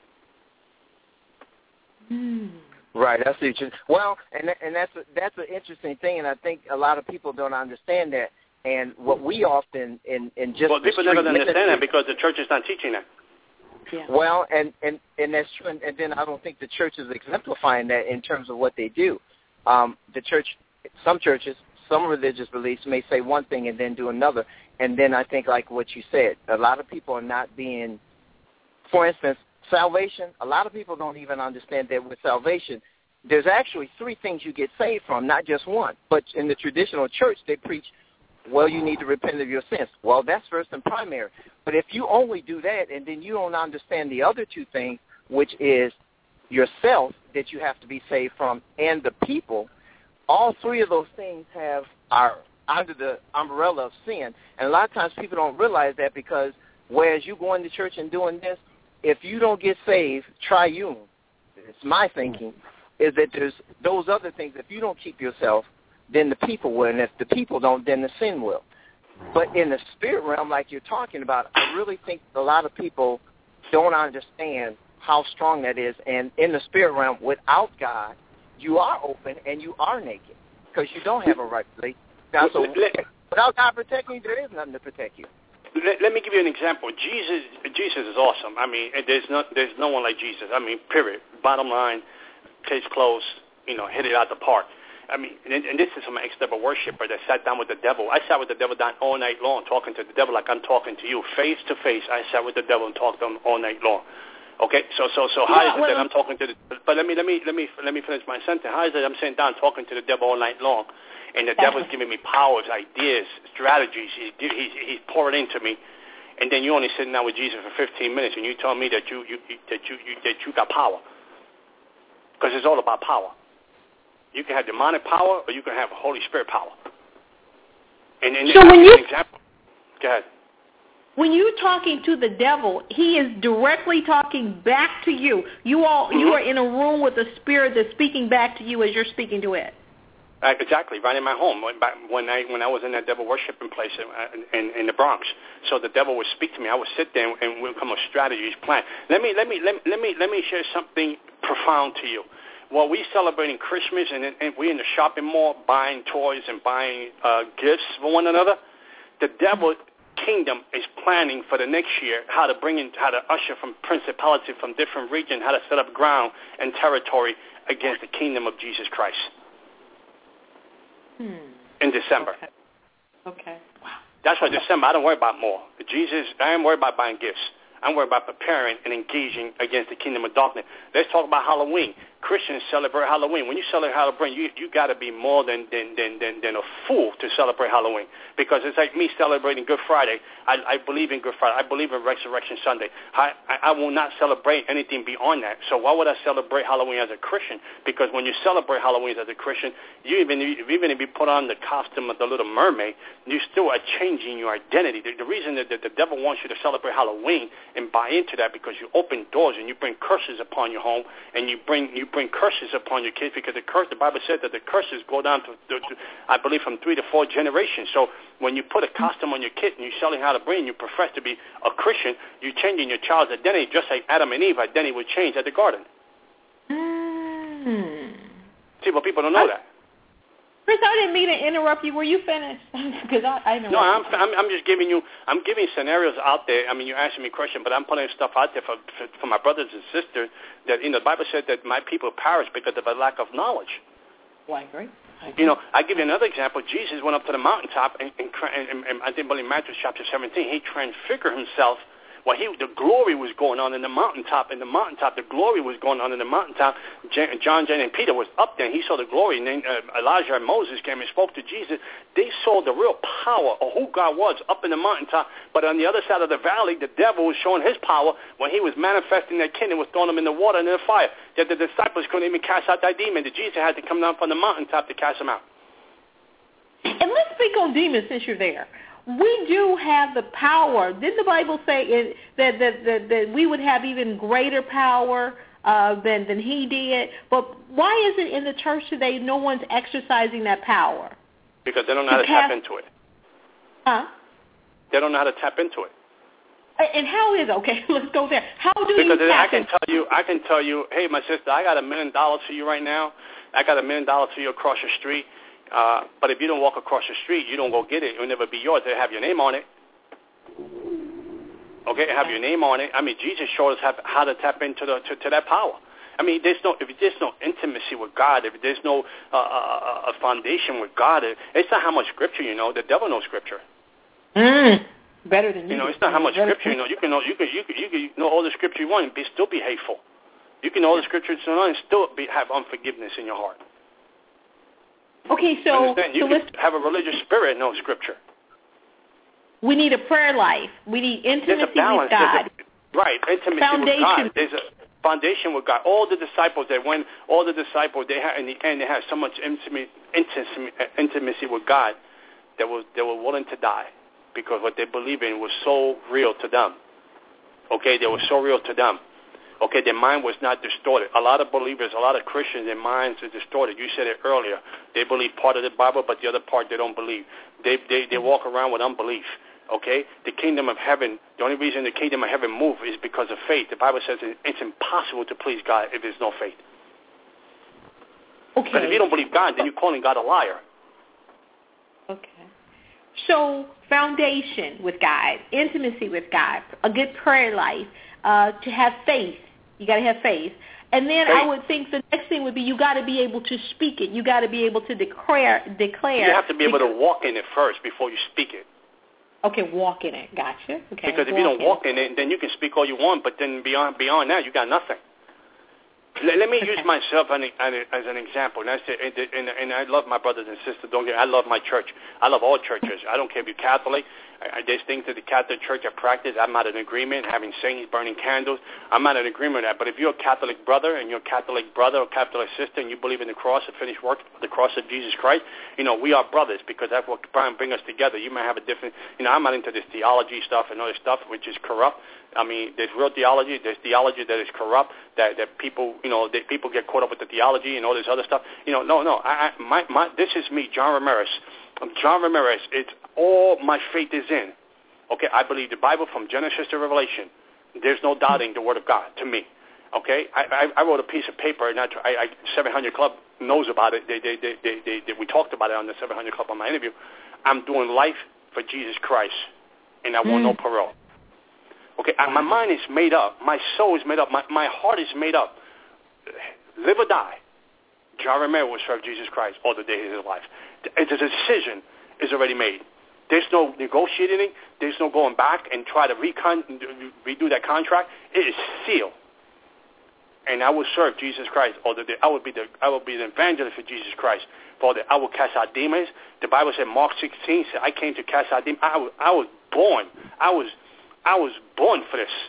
Right, that's it. Well, and that's an interesting thing, and I think a lot of people don't understand that. And what we often people don't understand that because the church is not teaching that. Yeah. Well, and that's true, and then I don't think the church is exemplifying that in terms of what they do. The church, some churches, some religious beliefs may say one thing and then do another, and then I think like what you said, a lot of people are not being, for instance, salvation. A lot of people don't even understand that with salvation, there's actually three things you get saved from, not just one. But in the traditional church, they preach, well, you need to repent of your sins. Well, that's first and primary. But if you only do that and then you don't understand the other two things, which is yourself that you have to be saved from and the people, all three of those things are under the umbrella of sin. And a lot of times people don't realize that, because whereas you going to church and doing this, if you don't get saved, triune, it's my thinking, is that there's those other things. If you don't keep yourself, then the people will, and if the people don't, then the sin will. But in the spirit realm, like you're talking about, I really think a lot of people don't understand how strong that is. And in the spirit realm, without God, you are open and you are naked, because you don't have a right to God. So without God protecting you, there is nothing to protect you. Let me give you an example. Jesus is awesome. I mean, there's no one like Jesus. I mean, period. Bottom line, case closed. Hit it out the park. I mean, and this is from an ex-devil worshiper that sat down with the devil. I sat with the devil down all night long, talking to the devil like I'm talking to you, face to face. I sat with the devil and talked to him all night long. Okay, so how is it that I'm talking to the? But let me finish my sentence. How is it I'm sitting down talking to the devil all night long, and the devil's giving me powers, ideas, strategies. He's pouring into me, and then you only sitting down with Jesus for 15 minutes, and you tell me that you got power, because it's all about power. You can have demonic power, or you can have Holy Spirit power. And so when you example, go ahead. When you're talking to the devil, he is directly talking back to you. You are in a room with a spirit that's speaking back to you as you're speaking to it. Exactly, right in my home when I was in that devil worshiping place in the Bronx. So the devil would speak to me. I would sit there and we'll come up with strategies, plan. Let me share something profound to you. While we celebrating Christmas and we in the shopping mall buying toys and buying gifts for one another, the devil kingdom is planning for the next year how to usher from principality from different regions, how to set up ground and territory against the kingdom of Jesus Christ. In December. Okay. Wow. That's why December, I don't worry about more. I am worried about buying gifts. I'm worried about preparing and engaging against the kingdom of darkness. Let's talk about Halloween. Christians celebrate Halloween. When you celebrate Halloween, you got to be more than a fool to celebrate Halloween, because it's like me celebrating Good Friday. I believe in Good Friday. I believe in Resurrection Sunday. I will not celebrate anything beyond that. So why would I celebrate Halloween as a Christian? Because when you celebrate Halloween as a Christian, even if you put on the costume of the Little Mermaid, you still are changing your identity. The reason that the devil wants you to celebrate Halloween and buy into that, because you open doors and you bring curses upon your home, and you bring curses upon your kids, because the Bible said that the curses go down to I believe from 3 to 4 generations. So when you put a costume on your kid and you're selling Halloween, you profess to be a Christian, you're changing your child's identity, just like Adam and Eve identity would change at the garden. See, but people don't know that. Chris, I didn't mean to interrupt you. Were you finished? Because I interrupted. No, I'm just giving you. I'm giving scenarios out there. I mean, you're asking me a question, but I'm putting stuff out there for my brothers and sisters. That the Bible said that my people perish because of a lack of knowledge. Well, I agree. I give you another example. Jesus went up to the mountaintop, and I think in Matthew chapter 17, he transfigured himself. Well, the glory was going on in the mountaintop. The glory was going on in the mountaintop. John, Jane, and Peter was up there. And he saw the glory. And then Elijah and Moses came and spoke to Jesus. They saw the real power of who God was up in the mountaintop. But on the other side of the valley, the devil was showing his power when he was manifesting that kingdom, was throwing them in the water and in the fire. That the disciples couldn't even cast out that demon. That Jesus had to come down from the mountaintop to cast them out. And let's speak on demons since you're there. We do have the power. Didn't the Bible say that we would have even greater power than he did? But why is it in the church today no one's exercising that power? Because they don't know how to tap into it. Huh? They don't know how to tap into it. And how is it? Okay, let's go there. How do you Because tap I can tell you, hey, my sister, I got $1 million for you right now. I got $1 million for you across the street. But if you don't walk across the street, you don't go get it. It'll never be yours. It'll have your name on it. Okay, have your name on it. I mean, Jesus showed us how to tap into to that power. I mean, if there's no intimacy with God, if there's no a foundation with God, it's not how much scripture you know. The devil knows scripture. Better than you. You know, it's not how much scripture you know. You can know all the scripture you want and still be hateful. You can know all the scriptures you know and still have unforgiveness in your heart. Okay, so you can have a religious spirit and know scripture. We need a prayer life. We need intimacy with God. Intimacy with God. There's a foundation with God. All the disciples, they had in the end, they had so much intimacy with God that they were willing to die because what they believed in was so real to them. Okay, they were so real to them. Okay, their mind was not distorted. A lot of believers, a lot of Christians, their minds are distorted. You said it earlier. They believe part of the Bible, but the other part they don't believe. They walk around with unbelief. Okay, the kingdom of heaven, the only reason the kingdom of heaven moves is because of faith. The Bible says it's impossible to please God if there's no faith. Okay. Because if you don't believe God, then you're calling God a liar. Okay. So foundation with God, intimacy with God, a good prayer life, to have faith. You got to have faith. And then I would think the next thing would be you got to be able to speak it. You got to be able to declare. You have to be able to walk in it first before you speak it. Okay, walk in it. Gotcha. Okay. Because if you don't walk in it, then you can speak all you want, but then beyond that, you got nothing. Let me use myself as an example. And I love my brothers and sisters. I love my church. I love all churches. I don't care if you're Catholic. There's things that the Catholic Church I practice. I'm not in agreement. Having saints, burning candles, I'm not in agreement with that. But if you're a Catholic brother and you're a Catholic brother or Catholic sister and you believe in the cross, the finished work, the cross of Jesus Christ, we are brothers because that's what brings us together. You might have a different, I'm not into this theology stuff and all this stuff, which is corrupt. I mean, there's real theology. There's theology that is corrupt, that people, that people get caught up with the theology and all this other stuff. No. This is me, John Ramirez. John Ramirez, it's all my faith is in. Okay, I believe the Bible from Genesis to Revelation. There's no doubting the Word of God to me. Okay, I wrote a piece of paper, and 700 Club knows about it. We talked about it on the 700 Club on my interview. I'm doing life for Jesus Christ, and I want no parole. Okay, my mind is made up. My soul is made up. My heart is made up. Live or die, John Ramirez will serve Jesus Christ all the days of his life. The decision is already made. There's no negotiating. There's no going back and try to redo that contract. It is sealed. And I will serve Jesus Christ all the day. I will be the evangelist for Jesus Christ. I will cast out demons. The Bible said, Mark 16 said, I came to cast out demons. I was born. I was born for this.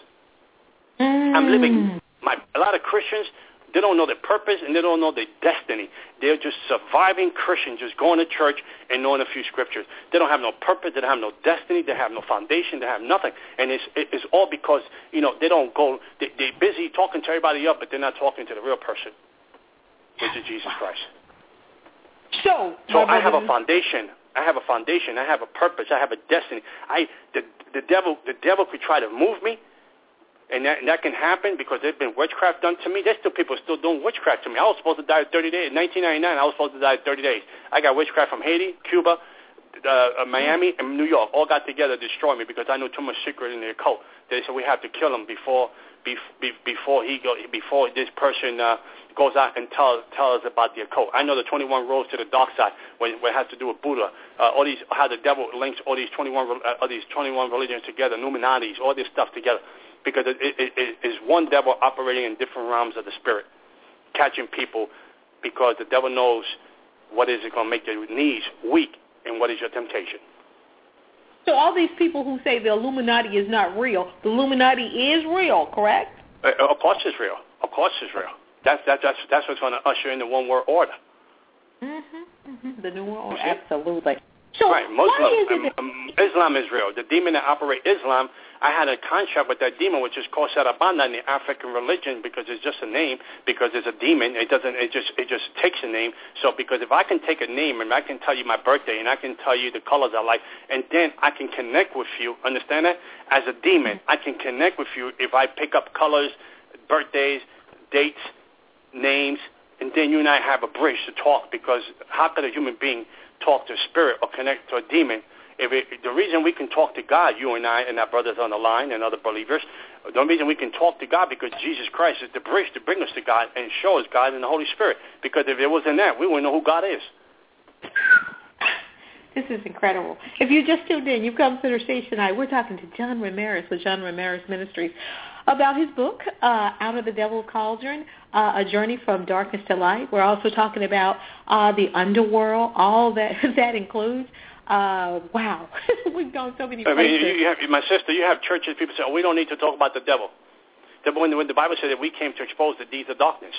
I'm living. A lot of Christians, they don't know their purpose and they don't know their destiny. They're just surviving Christians, just going to church and knowing a few scriptures. They don't have no purpose. They don't have no destiny. They have no foundation. They have nothing. And it's all because, they don't go, they're busy talking to everybody up, but they're not talking to the real person, which is Jesus Christ. So I have a foundation. I have a purpose. I have a destiny. The devil could try to move me, And that can happen because there's been witchcraft done to me. There's still people still doing witchcraft to me. I was supposed to die at 30 days. In 1999, I was supposed to die at 30 days. I got witchcraft from Haiti, Cuba, Miami, and New York. All got together to destroy me because I knew too much secret in their cult. They said we have to kill him before this person goes out and tell us about the occult. I know the 21 roads to the dark side, where it has to do with Buddha. All these, how the devil links all these 21 religions together, Illuminatis, all this stuff together, because it is one devil operating in different realms of the spirit, catching people, because the devil knows what is it going to make your knees weak and what is your temptation. So all these people who say the Illuminati is not real, the Illuminati is real, correct? Of course it's real. Of course it's real. That's what's going to usher in the one world order. The new world order, absolutely. So right, Islam is real. The demon that operates Islam, I had a contract with that demon, which is called Sarabanda in the African religion, because it's just a name, because it's a demon. It just takes a name. So because if I can take a name and I can tell you my birthday and I can tell you the colors I like, and then I can connect with you, understand that? As a demon, I can connect with you if I pick up colors, birthdays, dates, names, and then you and I have a bridge to talk, because how could a human being talk to a spirit or connect to a demon? The reason we can talk to God, you and I and our brothers on the line and other believers, the only reason we can talk to God because Jesus Christ is the bridge to bring us to God and show us God and the Holy Spirit. Because if it wasn't that, we wouldn't know who God is. This is incredible. If you just tuned in, you've come to the station tonight. We're talking to John Ramirez with John Ramirez Ministries about his book, Out of the Devil's Cauldron, A Journey from Darkness to Light. We're also talking about the underworld, all that includes. Wow. We've gone so many places. I mean, my sister, you have churches, people say, we don't need to talk about the devil. When the Bible said that we came to expose the deeds of darkness.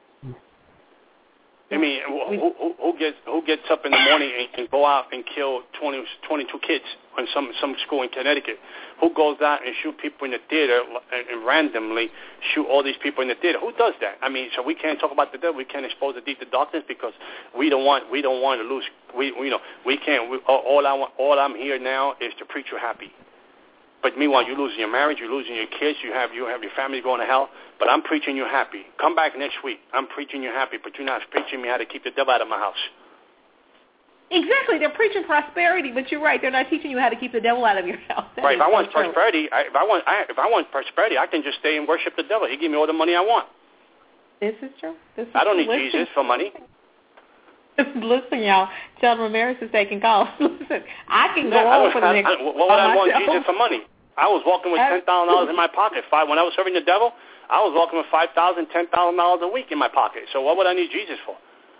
I mean, who gets up in the morning and can go out and kill 22 kids in some school in Connecticut? Who goes out and shoot people in the theater and randomly shoot all these people in the theater? Who does that? I mean, so we can't talk about the devil. We can't expose the deeds of darkness because we don't want to lose. We can't. All I'm here now is to preach you happy. But meanwhile, you're losing your marriage, you're losing your kids, you have your family going to hell. But I'm preaching you happy. Come back next week. I'm preaching you happy, but you're not preaching me how to keep the devil out of my house. Exactly. They're preaching prosperity, but you're right. They're not teaching you how to keep the devil out of your house. Right. If I want prosperity, if I want prosperity, I can just stay and worship the devil. He give me all the money I want. This is true. I don't need Jesus for money. Listen, y'all. John Ramirez is taking calls. Listen, I can go on for the next. What would I want Jesus for money? I was walking with $10,000 in my pocket. When I was serving the devil, I was walking with $5,000, $10,000 a week in my pocket. So what would I need Jesus for?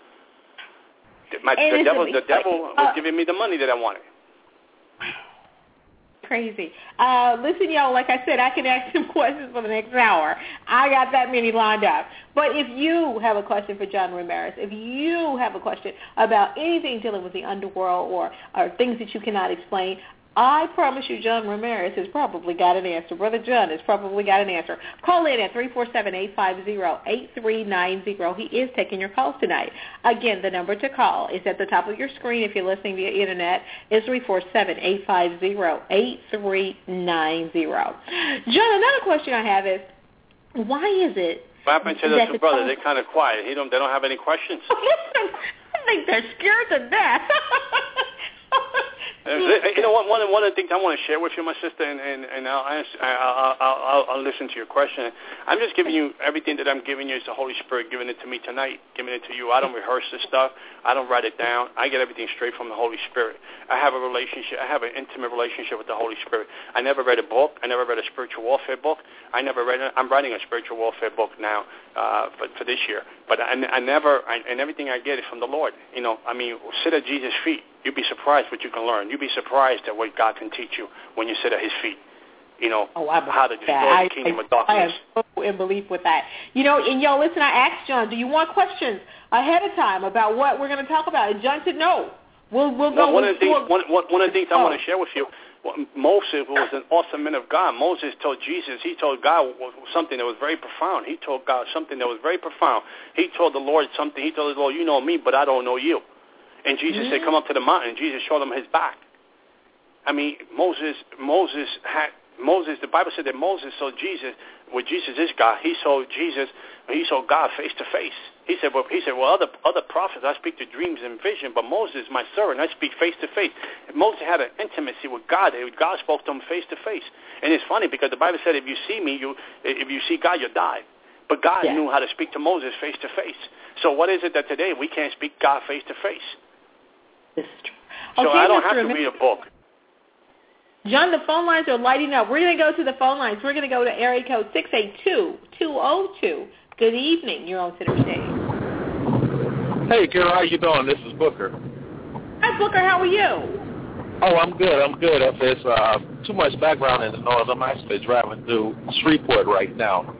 The devil was giving me the money that I wanted. Crazy. Listen, y'all, like I said, I can ask him questions for the next hour. I got that many lined up. But if you have a question for John Ramirez, if you have a question about anything dealing with the underworld or things that you cannot explain, I promise you John Ramirez has probably got an answer. Brother John has probably got an answer. Call in at 347-850-8390. He is taking your calls tonight. Again, the number to call is at the top of your screen if you're listening via Internet. It's 347-850-8390. John, another question I have is, why is it what happened to those two brothers? They're kind of quiet. They don't have any questions? Listen, I think they're scared to death. You know what? One of the things I want to share with you, my sister, and I'll listen to your question. I'm just giving you everything that I'm giving you is the Holy Spirit giving it to me tonight, giving it to you. I don't rehearse this stuff. I don't write it down. I get everything straight from the Holy Spirit. I have a relationship. I have an intimate relationship with the Holy Spirit. I never read a book. I never read a spiritual warfare book. I'm writing a spiritual warfare book now for this year. But and everything I get is from the Lord. You know, I mean, sit at Jesus' feet. You'd be surprised what you can learn. You'd be surprised at what God can teach you when you sit at His feet. You know, how to destroy the kingdom of darkness. I am so in belief with that. You know, and y'all, listen, I asked John, do you want questions ahead of time about what we're going to talk about? And John said no. We'll go. One of the things I want to share with you, Moses was an awesome man of God. Moses told Jesus, he told God something that was very profound. He told God something that was very profound. He told the Lord something. He told the Lord, you know me, but I don't know you. And Jesus said, come up to the mountain. And Jesus showed him his back. I mean, the Bible said that Moses saw Jesus well, Jesus is God. He saw God face to face. He said, well, other prophets, I speak to dreams and vision, but Moses, my servant, I speak face to face. Moses had an intimacy with God. God spoke to him face to face. And it's funny because the Bible said, if you see me, if you see God, you'll die. But God knew how to speak to Moses face to face. So what is it that today we can't speak God face to face? This is true. So I don't have to read a book. John, the phone lines are lighting up. We're going to go to the phone lines. We're going to go to area code 682-202. Good evening. You're on Center Stage. Hey, Carol, how you doing? This is Booker. Hi, Booker. How are you? Oh, I'm good. If there's too much background in the noise, I'm actually driving through Shreveport right now.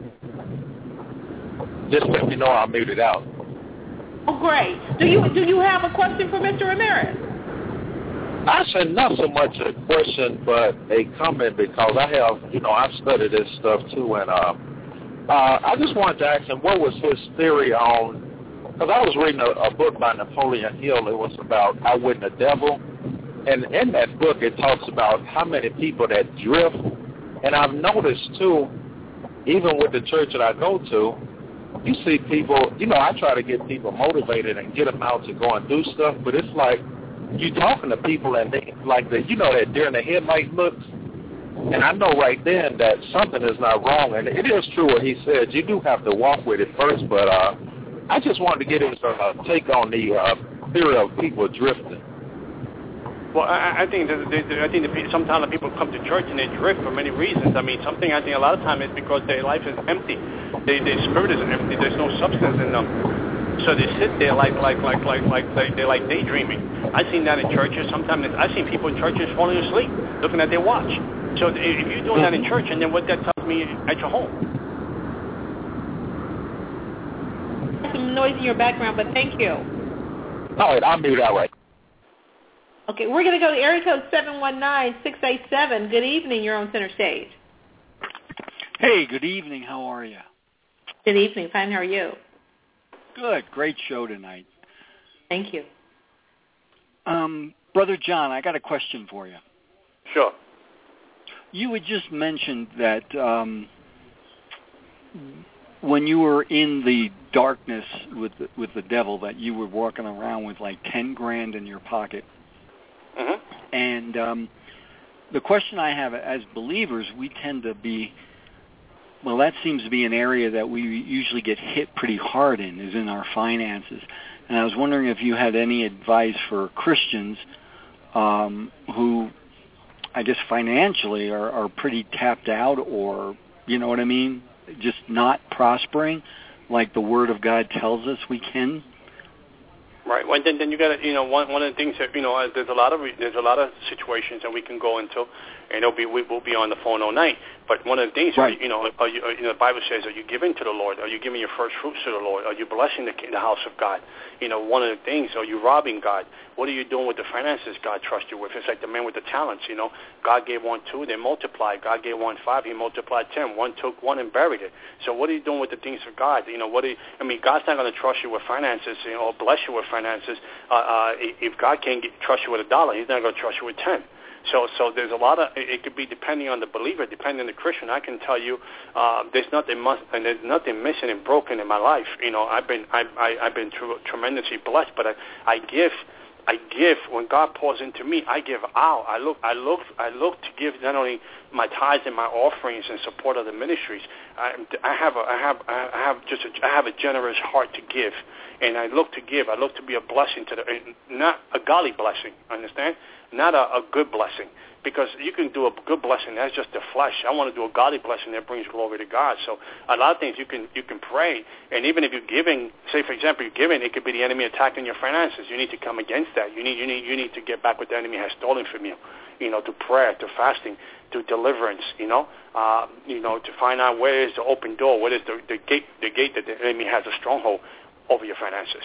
Just let me know I'll mute it out. Oh, great. Do you have a question for Mr. Ramirez? Actually, not so much a question, but a comment, because I've studied this stuff too, and I just wanted to ask him what was his theory on, because I was reading a book by Napoleon Hill. It was about outwitting the devil, and in that book it talks about how many people that drift, and I've noticed too, even with the church that I go to, you see people, I try to get people motivated and get them out to go and do stuff, but it's like you talking to people and they like that deer in the headlight looks, and I know right then that something is not wrong, and it is true what he said. You do have to walk with it first, but I just wanted to get his take on the theory of people drifting. Well, I think sometimes the people come to church and they drift for many reasons. I think a lot of time is because their life is empty. Their spirit is empty. There's no substance in them. So they sit there like they're like daydreaming. I've seen that in churches. Sometimes I've seen people in churches falling asleep, looking at their watch. So if you're doing that in church, and then what that tells me at your home. There's some noise in your background, but thank you. All right, I'll mute that way. Okay, we're going to go to area code 719-687. Good evening. You're on Center Stage. Hey, good evening. How are you? Good evening. Fine. How are you? Good. Great show tonight. Thank you. Brother John, I got a question for you. Sure. You had just mentioned that when you were in the darkness with the devil, that you were walking around with like $10,000 in your pocket. Mm-hmm. And the question I have, as believers, we tend to be, well, that seems to be an area that we usually get hit pretty hard in, is in our finances. And I was wondering if you had any advice for Christians who, I guess, financially are pretty tapped out, or, you know what I mean, just not prospering like the Word of God tells us we can. Right. Well, then you got to, one of the things that, there's a lot of situations that we can go into, and we'll be on the phone all night. But one of the things, right. The Bible says, are you giving to the Lord? Are you giving your first fruits to the Lord? Are you blessing the house of God? One of the things, are you robbing God? What are you doing with the finances God trusts you with? It's like the man with the talents, God gave one 2, they multiplied. God gave one 5, he multiplied 10. One took 1 and buried it. So what are you doing with the things of God? God's not going to trust you with finances, or bless you with finances. If God can't trust you with $1, he's not going to trust you with 10. So there's a lot of, it could be depending on the believer, depending on the Christian. I can tell you, there's nothing missing and broken in my life. I've been tremendously blessed, but I give when God pours into me. I give out. I look to give not only my tithes and my offerings in support of the ministries. I have a generous heart to give, and I look to give. I look to be a blessing not a godly blessing. Understand? Not a good blessing, because you can do a good blessing, that's just the flesh. I want to do a godly blessing that brings glory to God. So a lot of things you can pray, and even if you're giving, say for example you're giving, it could be the enemy attacking your finances. You need to come against that. You need to get back what the enemy has stolen from you. To prayer, to fasting, to deliverance. To find out where is the open door, what is the gate that the enemy has a stronghold over your finances.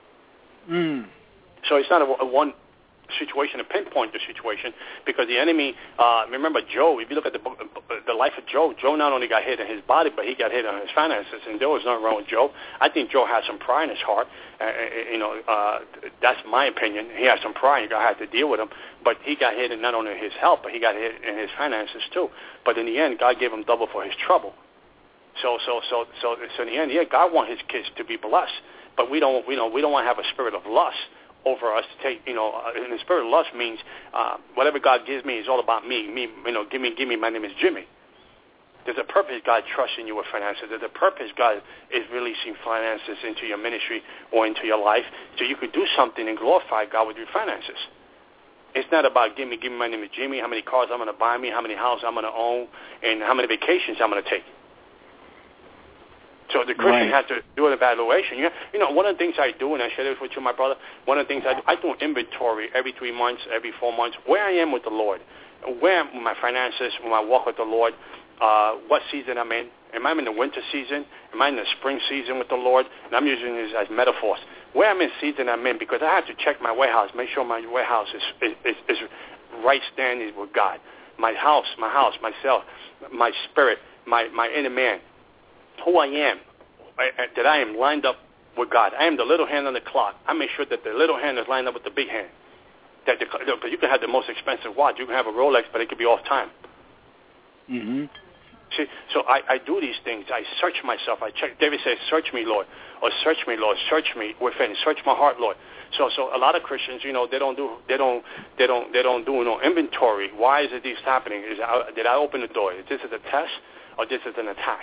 So it's not a one situation, to pinpoint the situation, because the enemy, remember Job, if you look at the life of Job not only got hit in his body, but he got hit on his finances, and there was nothing wrong with Job. I think Job had some pride in his heart. That's my opinion. He had some pride. God had to deal with him, but he got hit in not only his health, but he got hit in his finances too. But in the end, God gave him double for his trouble. So in the end, yeah, God wants His kids to be blessed, but we don't want to have a spirit of lust over us to take. And the spirit of lust means whatever God gives me is all about me. Give me. My name is Jimmy. There's a purpose God trusts in you with finances. There's a purpose God is releasing finances into your ministry or into your life, so you could do something and glorify God with your finances. It's not about give me my name is Jimmy, how many cars I'm going to buy me, how many houses I'm going to own, and how many vacations I'm going to take. So the Christian has to do an evaluation. One of the things I do, and I share this with you, my brother, one of the things I do an inventory every 3 months, every 4 months, where I am with the Lord, where am my finances, when I walk with the Lord, what season I'm in. Am I in the winter season? Am I in the spring season with the Lord? And I'm using this as metaphors. Where I'm in season I'm in, because I have to check my warehouse, make sure my warehouse is right standing with God. My house, myself, my spirit, my inner man, who I am, that I am lined up with God. I am the little hand on the clock. I make sure that the little hand is lined up with the big hand. Because you can have the most expensive watch. You can have a Rolex, but it could be off time. Mm-hmm. See, so I do these things. I search myself. I check. David says, "Search me, Lord," or "Search me, Lord. Search me within. Search my heart, Lord." So a lot of Christians, they don't do no inventory. Why is this happening? Did I open the door? Is this a test or this is an attack?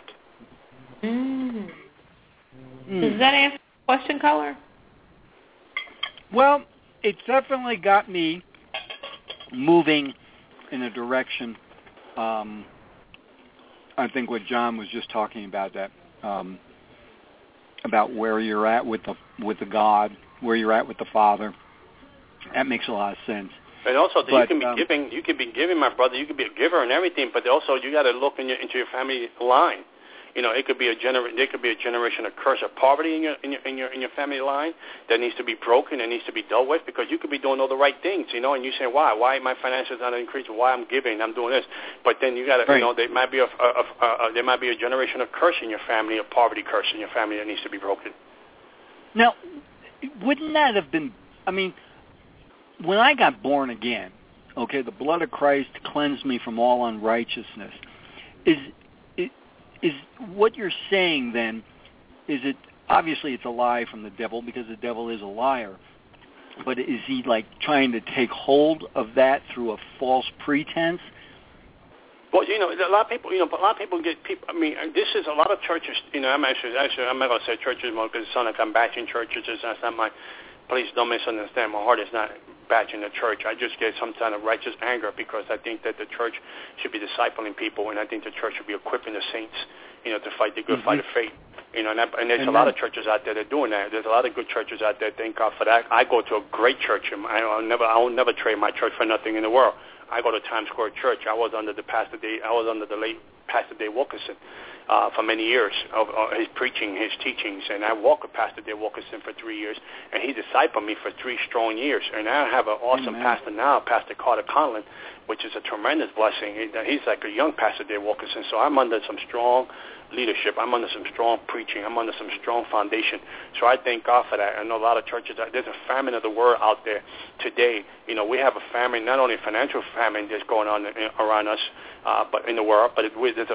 Does that answer the question, caller? Well, it's definitely got me moving in a direction. I think what John was just talking about, that about where you're at with the God, where you're at with the Father. That makes a lot of sense. And also, you can be giving. You can be giving, my brother. You can be a giver and everything, but also you got to look into your family line. It could be there could be a generation of curse of poverty in your family line that needs to be broken and needs to be dealt with, because you could be doing all the right things, and you say, why my finances not increasing, why I'm giving, I'm doing this, but then you got to, there might be a generation of curse in your family, a poverty curse in your family that needs to be broken. Now, wouldn't that have been? I mean, when I got born again, okay, the blood of Christ cleansed me from all unrighteousness. Is what you're saying then, is it, obviously it's a lie from the devil, because the devil is a liar, but is he like trying to take hold of that through a false pretense? Well, a lot of people get people. I mean, this is a lot of churches. I'm not going to say churches more, because it sounds like I'm bashing churches. That's not my. Please don't misunderstand. My heart is not bashing the church. I just get some kind of righteous anger, because I think that the church should be discipling people, and I think the church should be equipping the saints, to fight the good fight of faith. And there's a lot of churches out there that are doing that. There's a lot of good churches out there. Thank God for that. I go to a great church, and I will never trade my church for nothing in the world. I go to Times Square Church. I was under the late Pastor Dave Wilkerson for many years of his preaching, his teachings, and I walked with Pastor Dave Wilkerson for 3 years, and he discipled me for 3 strong years. And I have an awesome pastor now, Pastor Carter Conlon, which is a tremendous blessing. He's like a young Pastor Dave Wilkerson, so I'm under some strong leadership. I'm under some strong preaching. I'm under some strong foundation. So I thank God for that. I know a lot of churches, there's a famine of the word out there today. We have a famine, not only a financial famine that's going on around us, but in the world, but there's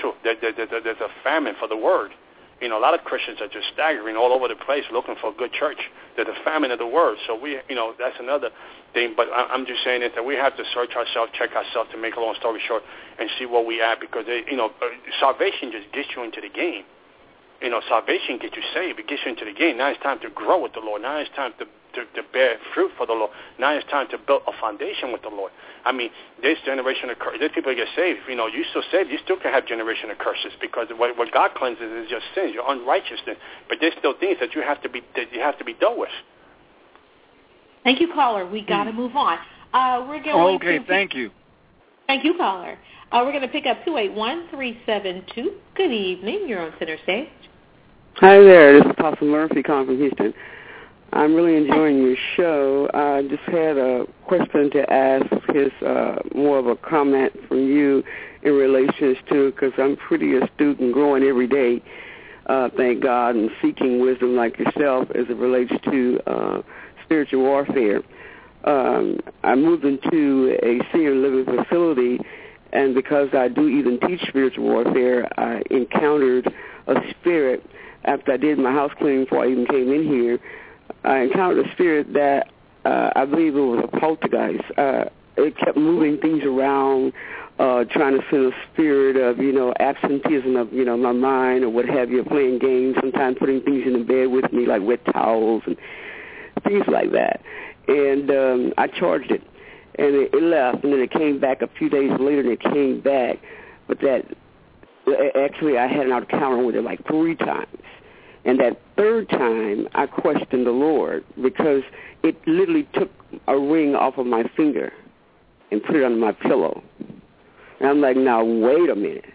a famine for the word. A lot of Christians are just staggering all over the place looking for a good church. There's a famine of the word. So that's another thing. But I'm just saying that we have to search ourselves, check ourselves, to make a long story short, and see where we at, because salvation just gets you into the game. Salvation gets you saved. It gets you into the game. Now it's time to grow with the Lord. Now it's time to bear fruit for the Lord. Now it's time to build a foundation with the Lord. I mean, this generation of curses, there's people that get saved. You still saved, you still can have generation of curses, because what God cleanses is your sins, your unrighteousness. But there's still things that you have to be dealt with. Thank you, caller. We got to move on. We're going. Okay, thank you. Thank you, caller. We're going to pick up 281-372. Good evening. You're on Center Stage. Hi there. This is Apostle Murphy calling from Houston. I'm really enjoying your show. I just had a question to ask. More of a comment from you in relation to, because I'm pretty astute and growing every day, thank God, and seeking wisdom like yourself as it relates to spiritual warfare. I moved into a senior living facility, And because I do even teach spiritual warfare, I encountered a spirit after I did my house cleaning before I even came in here. I encountered a spirit that I believe it was a poltergeist. It kept moving things around, trying to send a spirit of, absenteeism of, my mind or what have you, playing games, sometimes putting things in the bed with me like wet towels and things like that. And I charged it, and it left, and then it came back a few days later, and it came back. But actually I had an encounter with it like 3 times. And that 3rd time, I questioned the Lord because it literally took a ring off of my finger and put it under my pillow. And I'm like, now, wait a minute.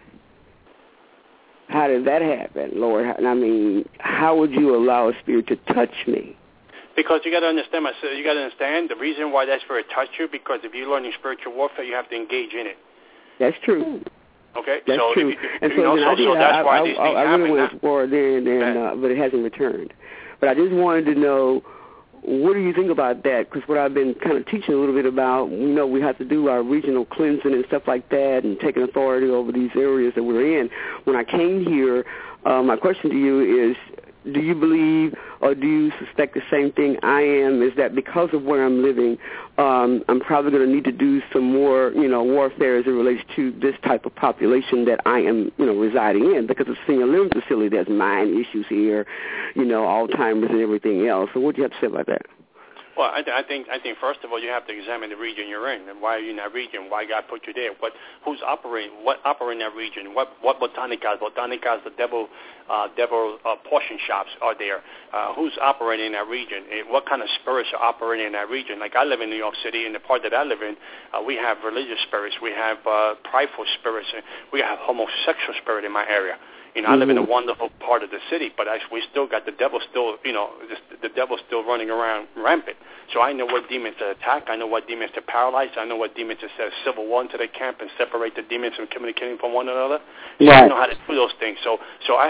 How did that happen, Lord? I mean, how would you allow a spirit to touch me? Because you got to understand, the reason why that spirit touched you, because if you're learning spiritual warfare, you have to engage in it. That's true. Okay, that's so true. That's why these things happen. I really went for it but it hasn't returned. But I just wanted to know, what do you think about that? Because what I've been kind of teaching a little bit about, we have to do our regional cleansing and stuff like that, and taking authority over these areas that we're in. When I came here, my question to you is, do you believe or do you suspect the same thing I am, is that because of where I'm living, I'm probably going to need to do some more, warfare as it relates to this type of population that I am, residing in, because it's a senior living facility. There's mind issues here, Alzheimer's and everything else. So what do you have to say about that? Well, I think first of all, you have to examine the region you're in, and why are you in that region? Why God put you there? Who's operating? What operate in that region? What botanicas? Botanicas, the devil portion shops are there. Who's operating in that region? And what kind of spirits are operating in that region? Like I live in New York City, in the part that I live in, we have religious spirits, we have prideful spirits, and we have homosexual spirit in my area. I live in a wonderful part of the city, but we still got the devil still, the devil's still running around rampant. So I know what demons to attack. I know what demons to paralyze. I know what demons to set a civil war into the camp and separate the demons from communicating from one another. So I know how to do those things. So I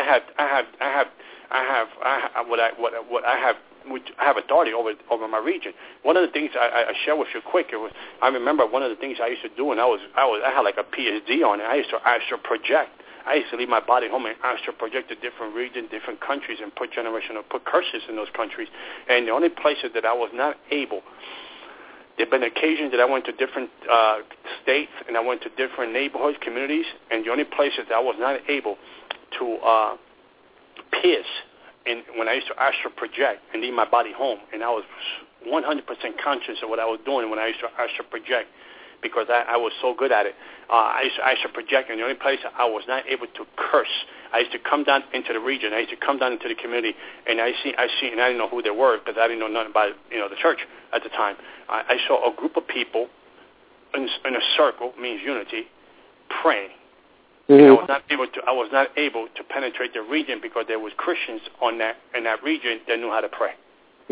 have authority over my region. One of the things I share with you quick, I remember one of the things I used to do, and I had like a PhD on it. I used to project. I used to leave my body home and astral project to different regions, different countries, and put curses in those countries. And the only places that I was not able, there have been occasions that I went to different states and I went to different neighborhoods, communities, and the only places that I was not able to pierce, and when I used to astral project and leave my body home, and I was 100% conscious of what I was doing when I used to astral project, because I was so good at it. I used to project, and the only place I was not able to curse, I used to come down into the region. I used to come down into the community, and I see, and I didn't know who they were because I didn't know nothing about the church at the time. I saw a group of people in a circle, means unity, praying. Mm-hmm. I was not able to penetrate the region because there was Christians in that region that knew how to pray.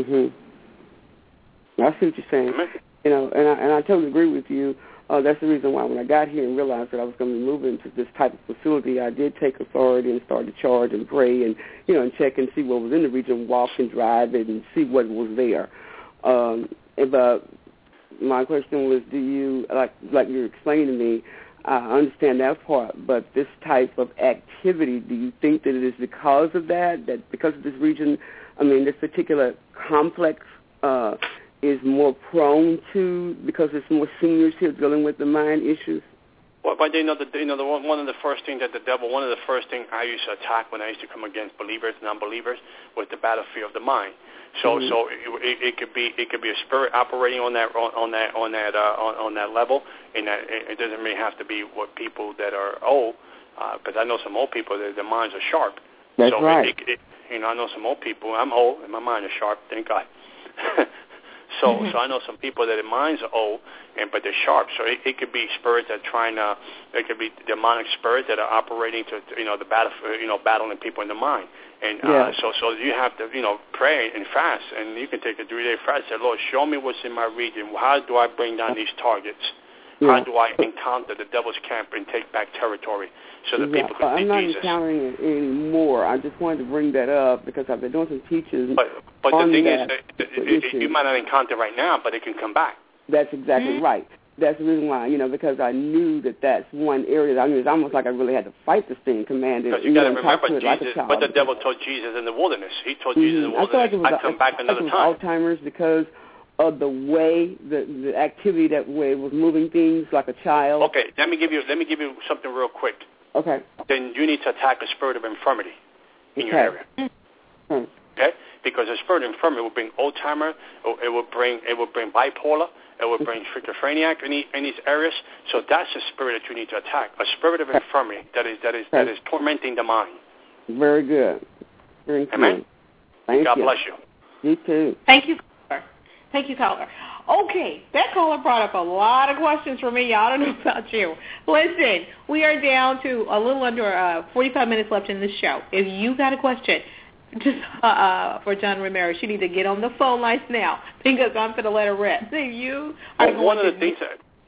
Mm-hmm. I see what you're saying. Mm-hmm. And I totally agree with you. That's the reason why when I got here and realized that I was going to be moving to this type of facility, I did take authority and start to charge and pray and, and check and see what was in the region, walk and drive it and see what was there. But my question was, do you, like you're explaining to me, I understand that part, but this type of activity, do you think that it is because of that because of this region, this particular complex is more prone to, because there's more seniors here dealing with the mind issues? Well, but one of the first things I used to attack when I used to come against believers, non-believers, was the battlefield of the mind. So it could be a spirit operating on that level, and that it doesn't really have to be what people that are old, because I know some old people that their minds are sharp. That's right. I know some old people. I'm old and my mind is sharp. Thank God. So I know some people that their minds are old, but they're sharp. So it could be spirits that are it could be demonic spirits that are operating to the battle, battling people in the mind. And so you have to pray and fast, and you can take a 3-day fast. Say, Lord, show me what's in my region. How do I bring down these targets? How do I encounter the devil's camp and take back territory so that people can see I'm not Jesus? encountering it anymore. I just wanted to bring that up because I've been doing some teachings. But the thing is, you might not encounter it right now, but it can come back. That's exactly right. That's the reason why, because I knew that that's one area. I mean, it's almost like I really had to fight this thing, commanded. Because you got to remember Jesus, like what the devil told Jesus in the wilderness. He told Jesus in the wilderness, I'd come back another time. Alzheimer's because of the way, the activity that way was moving things like a child. Okay, let me give you something real quick. Okay. Then you need to attack a spirit of infirmity in your area. Okay? Because a spirit of infirmity will bring Alzheimer, it will bring bipolar, it will bring schizophrenia in these areas. So that's a spirit that you need to attack. A spirit of infirmity that is tormenting the mind. Very good. Very good. Amen. Thank God you. bless you. You too. Thank you, caller. Thank you, caller. Okay, that caller brought up a lot of questions for me. I don't know about you. Listen, we are down to a little under 45 minutes left in the show. If you got a question just for John Ramirez, you need to get on the phone lines now because I'm going to let her rip. One of the things,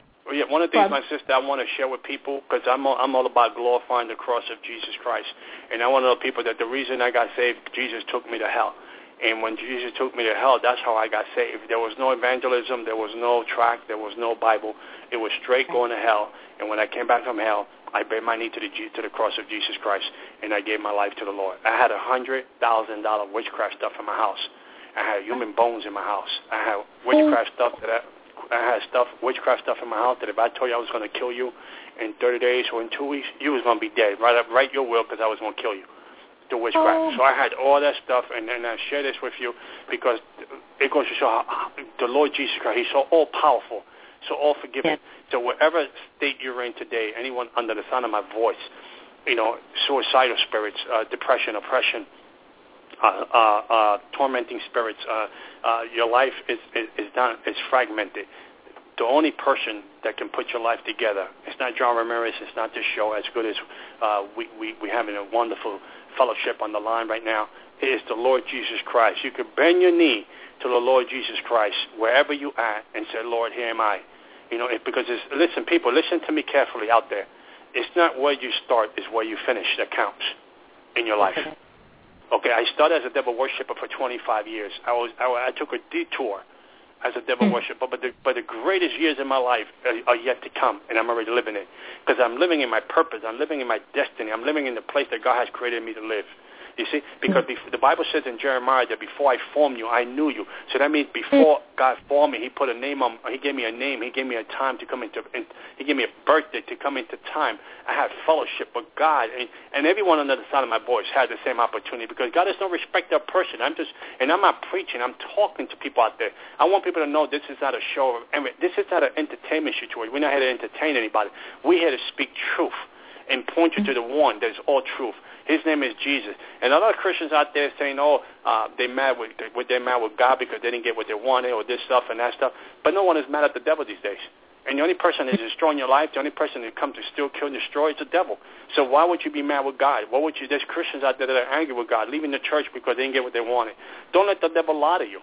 my sister, I want to share with people, because I'm all about glorifying the cross of Jesus Christ. And I want to know people that the reason I got saved, Jesus took me to hell. And when Jesus took me to hell, that's how I got saved. There was no evangelism. There was no tract. There was no Bible. It was straight going to hell. And when I came back from hell, I bent my knee to the cross of Jesus Christ, and I gave my life to the Lord. I had $100,000 witchcraft stuff in my house. I had human bones in my house. I had witchcraft stuff witchcraft stuff in my house that if I told you I was going to kill you in 30 days or in 2 weeks, you was going to be dead. Write your will because I was going to kill you. The witchcraft. So I had all that stuff, and I share this with you because it goes to show how the Lord Jesus Christ, He's so all-powerful, so all-forgiving. So whatever state you're in today, anyone under the sound of my voice, suicidal spirits, depression, oppression, tormenting spirits, your life is fragmented. The only person that can put your life together, it's not John Ramirez, it's not this show, as good as we having a wonderful fellowship on the line right now, is the Lord Jesus Christ. You could bend your knee to the Lord Jesus Christ wherever you at and say, Lord, here am I. Because listen, people, listen to me carefully out there. It's not where you start, it's where you finish that counts in your life. Okay, I started as a devil worshiper for 25 years. I took a detour as a devil worshiper, but the greatest years in my life are yet to come, and I'm already living it. Because I'm living in my purpose. I'm living in my destiny. I'm living in the place that God has created me to live. You see, because the Bible says in Jeremiah that before I formed you, I knew you. So that means before God formed me, He put a name on. He gave me a name. He gave me a time to come into. He gave me a birthday to come into time. I had fellowship with God, and everyone under the sound of my voice had the same opportunity because God is no respecter of person. I'm not preaching. I'm talking to people out there. I want people to know this is not a show. This is not an entertainment situation. We're not here to entertain anybody. We're here to speak truth and point you to the one that is all truth. His name is Jesus. And a lot of Christians out there saying, they're mad with God because they didn't get what they wanted or this stuff and that stuff. But no one is mad at the devil these days. And the only person that is destroying your life, the only person that comes to steal, kill, and destroy is the devil. So why would you be mad with God? There's Christians out there that are angry with God, leaving the church because they didn't get what they wanted. Don't let the devil lie to you.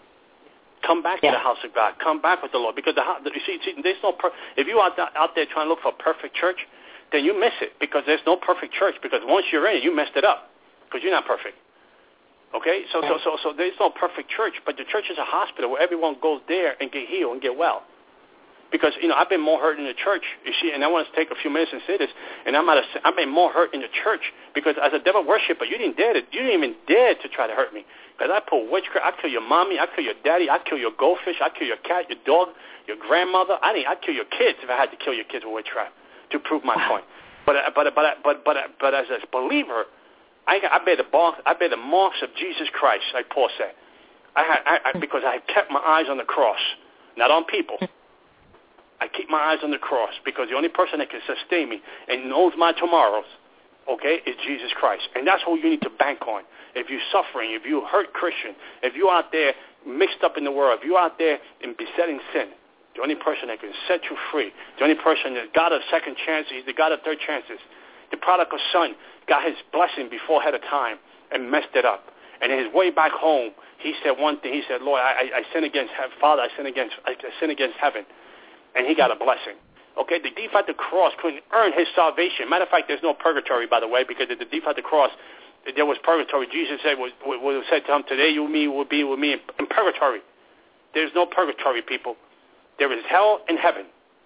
Come back to the house of God. Come back with the Lord. Because you see, there's no if you out there trying to look for a perfect church, then you miss it because there's no perfect church. Because once you're in it, you messed it up because you're not perfect. Okay, so there's no perfect church, but the church is a hospital where everyone goes there and get healed and get well. Because I've been more hurt in the church, you see, and I want to take a few minutes and say this. And I've been more hurt in the church because as a devil worshiper, you didn't even dare to try to hurt me. Because I pull witchcraft, I kill your mommy, I kill your daddy, I kill your goldfish, I kill your cat, your dog, your grandmother. I'd kill your kids if I had to kill your kids with witchcraft to prove my point. But as a believer, I bear the marks of Jesus Christ, like Paul said. Because I kept my eyes on the cross, not on people. I keep my eyes on the cross because the only person that can sustain me and knows my tomorrows, okay, is Jesus Christ. And that's who you need to bank on. If you're suffering, if you hurt Christian, if you're out there mixed up in the world, if you're out there in besetting sin, the only person that can set you free, the only person that got a second chance, he's the God of third chances. The prodigal son got his blessing before ahead of time and messed it up. And his way back home, he said one thing. He said, Lord, I sin against Father, I sin against heaven. And he got a blessing. Okay, the thief at the cross couldn't earn his salvation. Matter of fact, there's no purgatory, by the way, because the thief at the cross, there was purgatory. Jesus said to him, today you will be with me in purgatory. There's no purgatory, people. There is hell and heaven.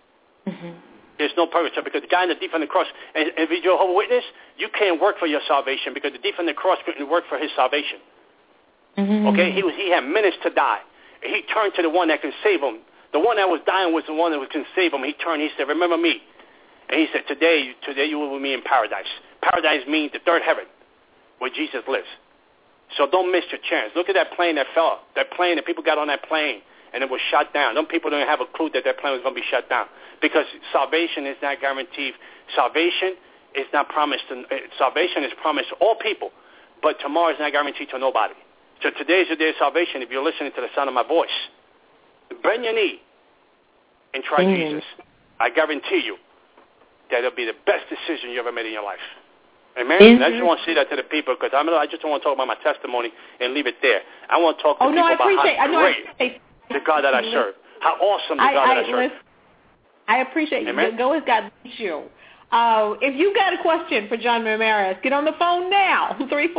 Mm-hmm. There's no purpose. So because the guy in the thief on the cross, and if you're Jehovah's Witness, you can't work for your salvation because the thief on the cross couldn't work for his salvation. Mm-hmm. Okay? He had minutes to die. And he turned to the one that can save him. The one that was dying was the one that can save him. He turned, he said, remember me. And he said, today you will be with me in paradise. Paradise means the third heaven where Jesus lives. So don't miss your chance. Look at that plane that fell. That plane, that people got on that plane, and it was shot down. Some people don't have a clue that plane was going to be shut down because salvation is not guaranteed. Salvation is not promised. Salvation is promised to all people, but tomorrow is not guaranteed to nobody. So today is the day of salvation if you're listening to the sound of my voice. Bend your knee and try Jesus. I guarantee you that it'll be the best decision you ever made in your life. Amen? I just want to say that to the people because I just don't want to talk about my testimony and leave it there. I want to talk to people about how great the God that I serve, how awesome the God that I serve. I appreciate you. Go with God bless you. If you got a question for John Ramirez, get on the phone now,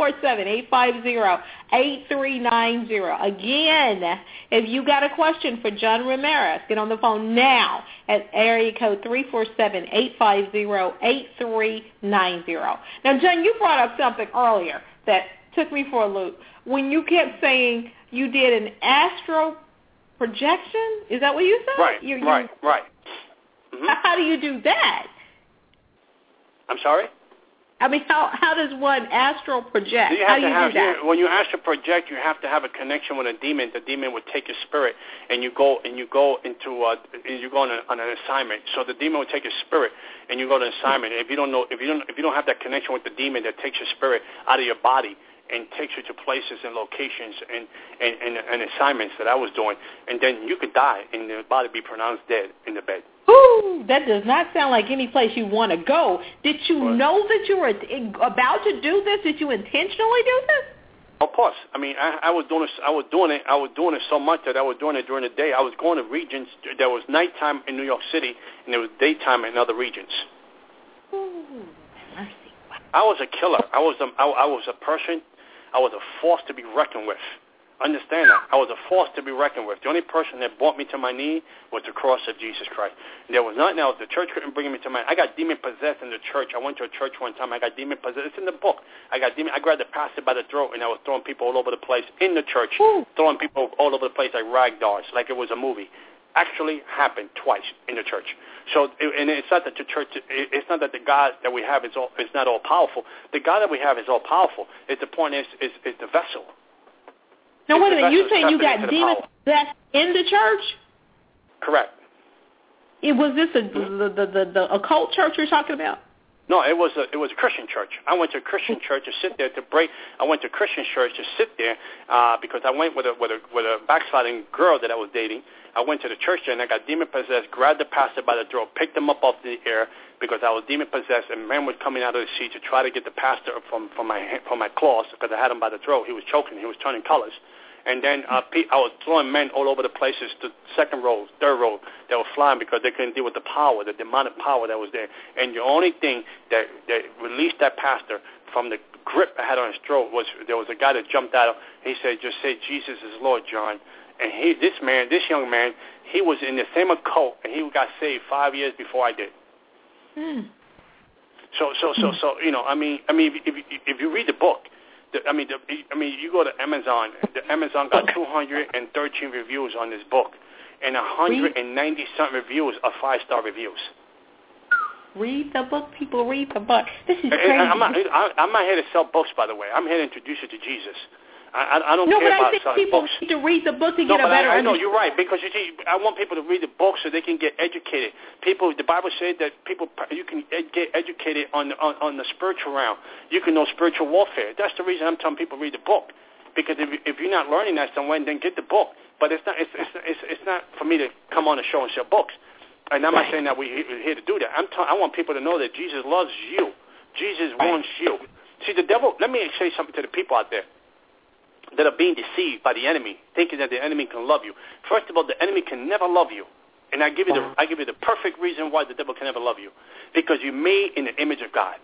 347-850-8390. Again, if you got a question for John Ramirez, get on the phone now at area code 347-850-8390. Now, John, you brought up something earlier that took me for a loop. When you kept saying you did an astral projection, is that what you said? Right. Mm-hmm. How do you do that? I'm sorry? I mean, how does one astral project? How do you do that? When you astral project, you have to have a connection with a demon. The demon would take your spirit, and you go on an assignment. So the demon will take your spirit, and you go on an assignment. If you don't have that connection with the demon that takes your spirit out of your body and takes you to places and locations and assignments that I was doing, and then you could die and the body be pronounced dead in the bed. Ooh, that does not sound like any place you want to go. Did you know that you were about to do this? Did you intentionally do this? Of course. I mean, I was doing it so much that I was doing it during the day. I was going to regions. There was nighttime in New York City, and there was daytime in other regions. Ooh, mercy. I was a killer. I was a person. I was a force to be reckoned with. Understand that. I was a force to be reckoned with. The only person that brought me to my knee was the cross of Jesus Christ. There was nothing else. The church couldn't bring me to my knee. I got demon-possessed in the church. I went to a church one time. I got demon-possessed. It's in the book. I grabbed the pastor by the throat, and I was throwing people all over the place in the church, throwing people all over the place like rag dolls, like it was a movie. Actually happened twice in the church. So, and it's not that the church, it's not that the God that we have is not all powerful. The God that we have is all powerful. The point is the vessel. Now, wait a minute. You saying you got demons possessed in the church? Correct. Was this the occult church you're talking about? No, it was a Christian church. I went to a Christian church to sit there to break. I went to a Christian church to sit there because I went with a backsliding girl that I was dating. I went to the church there and I got demon possessed. Grabbed the pastor by the throat, picked him up off the air because I was demon possessed. And man was coming out of the seat to try to get the pastor from my claws because I had him by the throat. He was choking. He was turning colors. And then I was throwing men all over the places to second row, third row. They were flying because they couldn't deal with the power, the demonic power that was there. And the only thing that released that pastor from the grip I had on his throat was there was a guy that jumped out. He said, "Just say Jesus is Lord, John." And this young man, he was in the same occult, and he got saved 5 years before I did. So you know, I mean, if you read the book. You go to Amazon. The Amazon got 213 reviews on this book, and 190-something reviews are 5-star reviews. Read the book, people. Read the book. This is crazy. I'm not here to sell books, by the way. I'm here to introduce you to Jesus. I don't care about selling books. No, but I think people need to read the book to get a better understanding. I know, you're right, because you see, I want people to read the book so they can get educated. The Bible says that you can get educated on the spiritual realm. You can know spiritual warfare. That's the reason I'm telling people read the book. Because if you're not learning that somewhere, then get the book. But it's not for me to come on the show and sell books. And I'm not saying that we're here to do that. I want people to know that Jesus loves you. Jesus wants you. See, the devil, let me say something to the people out there that are being deceived by the enemy, thinking that the enemy can love you. First of all, the enemy can never love you. And I give you the perfect reason why the devil can never love you. Because you're made in the image of God.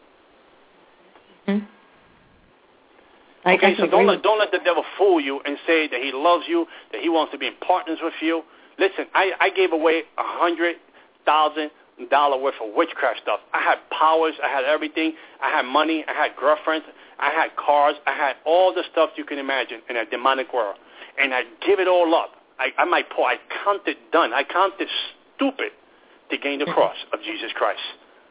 Okay, so don't let the devil fool you and say that he loves you, that he wants to be in partners with you. Listen, I gave away $100,000 worth of witchcraft stuff. I had powers. I had everything. I had money. I had girlfriends. I had cars. I had all the stuff you can imagine in a demonic world. And I give it all up. I counted done. I counted stupid to gain the cross of Jesus Christ.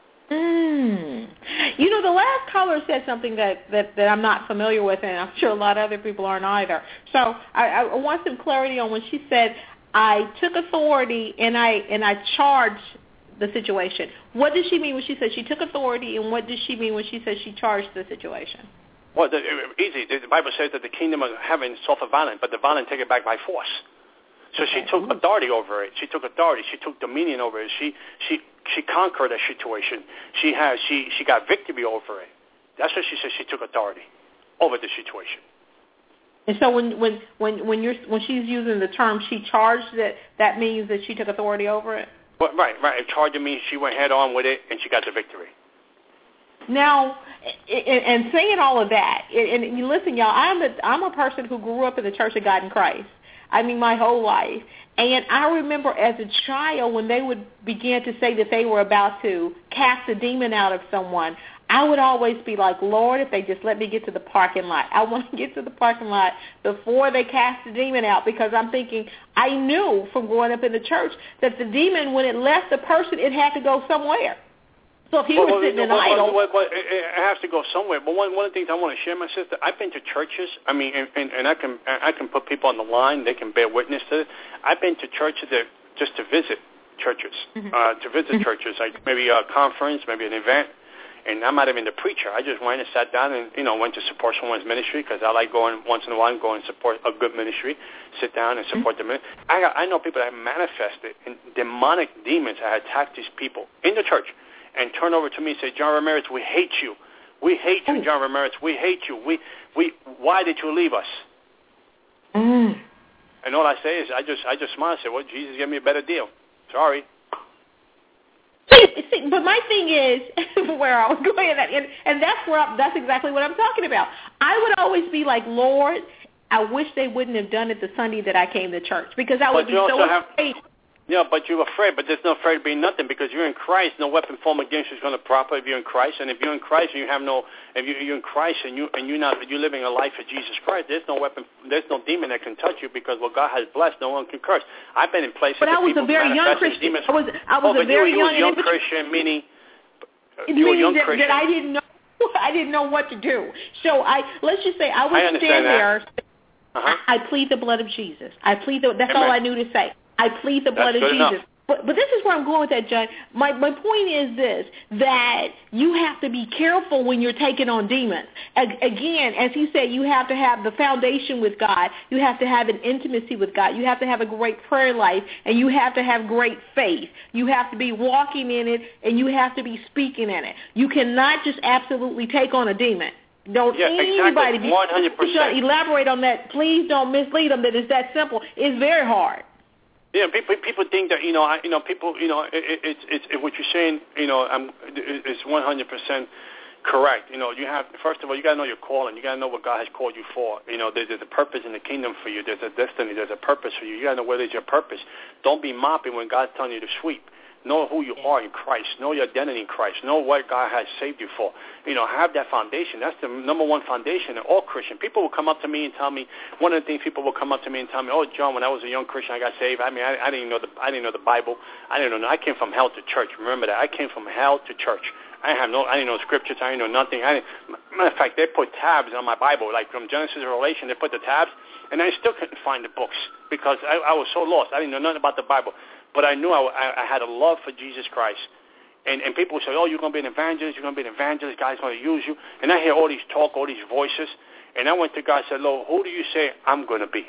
You know, the last caller said something that I'm not familiar with, and I'm sure a lot of other people aren't either. So I want some clarity on when she said, I took authority and I charged the situation. What did she mean when she said she took authority, and what did she mean when she said she charged the situation? Well, easy. The Bible says that the kingdom of heaven suffer violent, but the violent take it back by force. So she took authority over it. She took authority. She took dominion over it. She conquered a situation. She got victory over it. That's what she said. She took authority over the situation. And so when she's using the term she charged it, that means that she took authority over it. Well, right. Charging means she went head on with it and she got the victory. Now, and saying all of that, and you listen, y'all, I'm a person who grew up in the Church of God in Christ. I mean, my whole life. And I remember as a child when they would begin to say that they were about to cast a demon out of someone, I would always be like, Lord, if they just let me get to the parking lot. I want to get to the parking lot before they cast the demon out, because I'm thinking, I knew from growing up in the church that the demon, when it left the person, it had to go somewhere. So if he was sitting in idle... it has to go somewhere. But one of the things I want to share, my sister, I've been to churches. I mean, and I can put people on the line. They can bear witness to it. I've been to churches just to visit churches, churches, like maybe a conference, maybe an event. And I'm not even the preacher. I just went and sat down and, went to support someone's ministry, because I like going once in a while and go and support a good ministry, sit down and support the ministry. I know people that have manifested in demonic demons that attack these people in the church and turn over to me and say, John Ramirez, we hate you. We hate you, John Ramirez. We hate you. Why did you leave us? And all I say is I just smile and say, well, Jesus gave me a better deal. Sorry. See, but my thing is where I was going at, and that's exactly what I'm talking about. I would always be like, Lord, I wish they wouldn't have done it the Sunday that I came to church, because I would be so afraid. Yeah, but you're afraid, but there's no afraid to be nothing, because you're in Christ. No weapon formed against you is going to prosper if you're in Christ. And if you're in Christ and if you're in Christ and you're living a life of Jesus Christ, there's no demon that can touch you, because what God has blessed, no one can curse. I've been in places. But I was a very young Christian. Demons. I was a very young Christian, meaning you were young Christian. That I didn't know. I didn't know what to do. So let's just say I would stand there. I plead the blood of Jesus. That's Amen. All I knew to say. I plead the blood of Jesus. Enough. But this is where I'm going with that, John. My point is this, that you have to be careful when you're taking on demons. Again, as he said, you have to have the foundation with God. You have to have an intimacy with God. You have to have a great prayer life, and you have to have great faith. You have to be walking in it, and you have to be speaking in it. You cannot just absolutely take on a demon. Anybody be 100%. Elaborate on that. Please don't mislead them that it's that simple. It's very hard. Yeah, people think that people it's what you're saying is 100% correct. You have, first of all, you got to know your calling. You got to know what God has called you for. There's a purpose in the kingdom for you. There's a destiny. There's a purpose for you. You got to know what is your purpose. Don't be mopping when God's telling you to sweep. Know who you are in Christ. Know your identity in Christ. Know what God has saved you for. Have that foundation. That's the number one foundation in all Christian. People will come up to me and tell me, one of the things people will come up to me and tell me, oh, John, when I was a young Christian, I got saved. I mean, I didn't know the Bible. I didn't know. I came from hell to church. Remember that. I came from hell to church. I didn't know scriptures. I didn't know nothing. Matter of fact, they put tabs on my Bible, like from Genesis to Revelation. They put the tabs, and I still couldn't find the books because I was so lost. I didn't know nothing about the Bible. But I knew I had a love for Jesus Christ. And people would say, oh, you're going to be an evangelist. You're going to be an evangelist. God's going to use you. And I hear all these talk, all these voices. And I went to God and said, Lord, who do you say I'm going to be?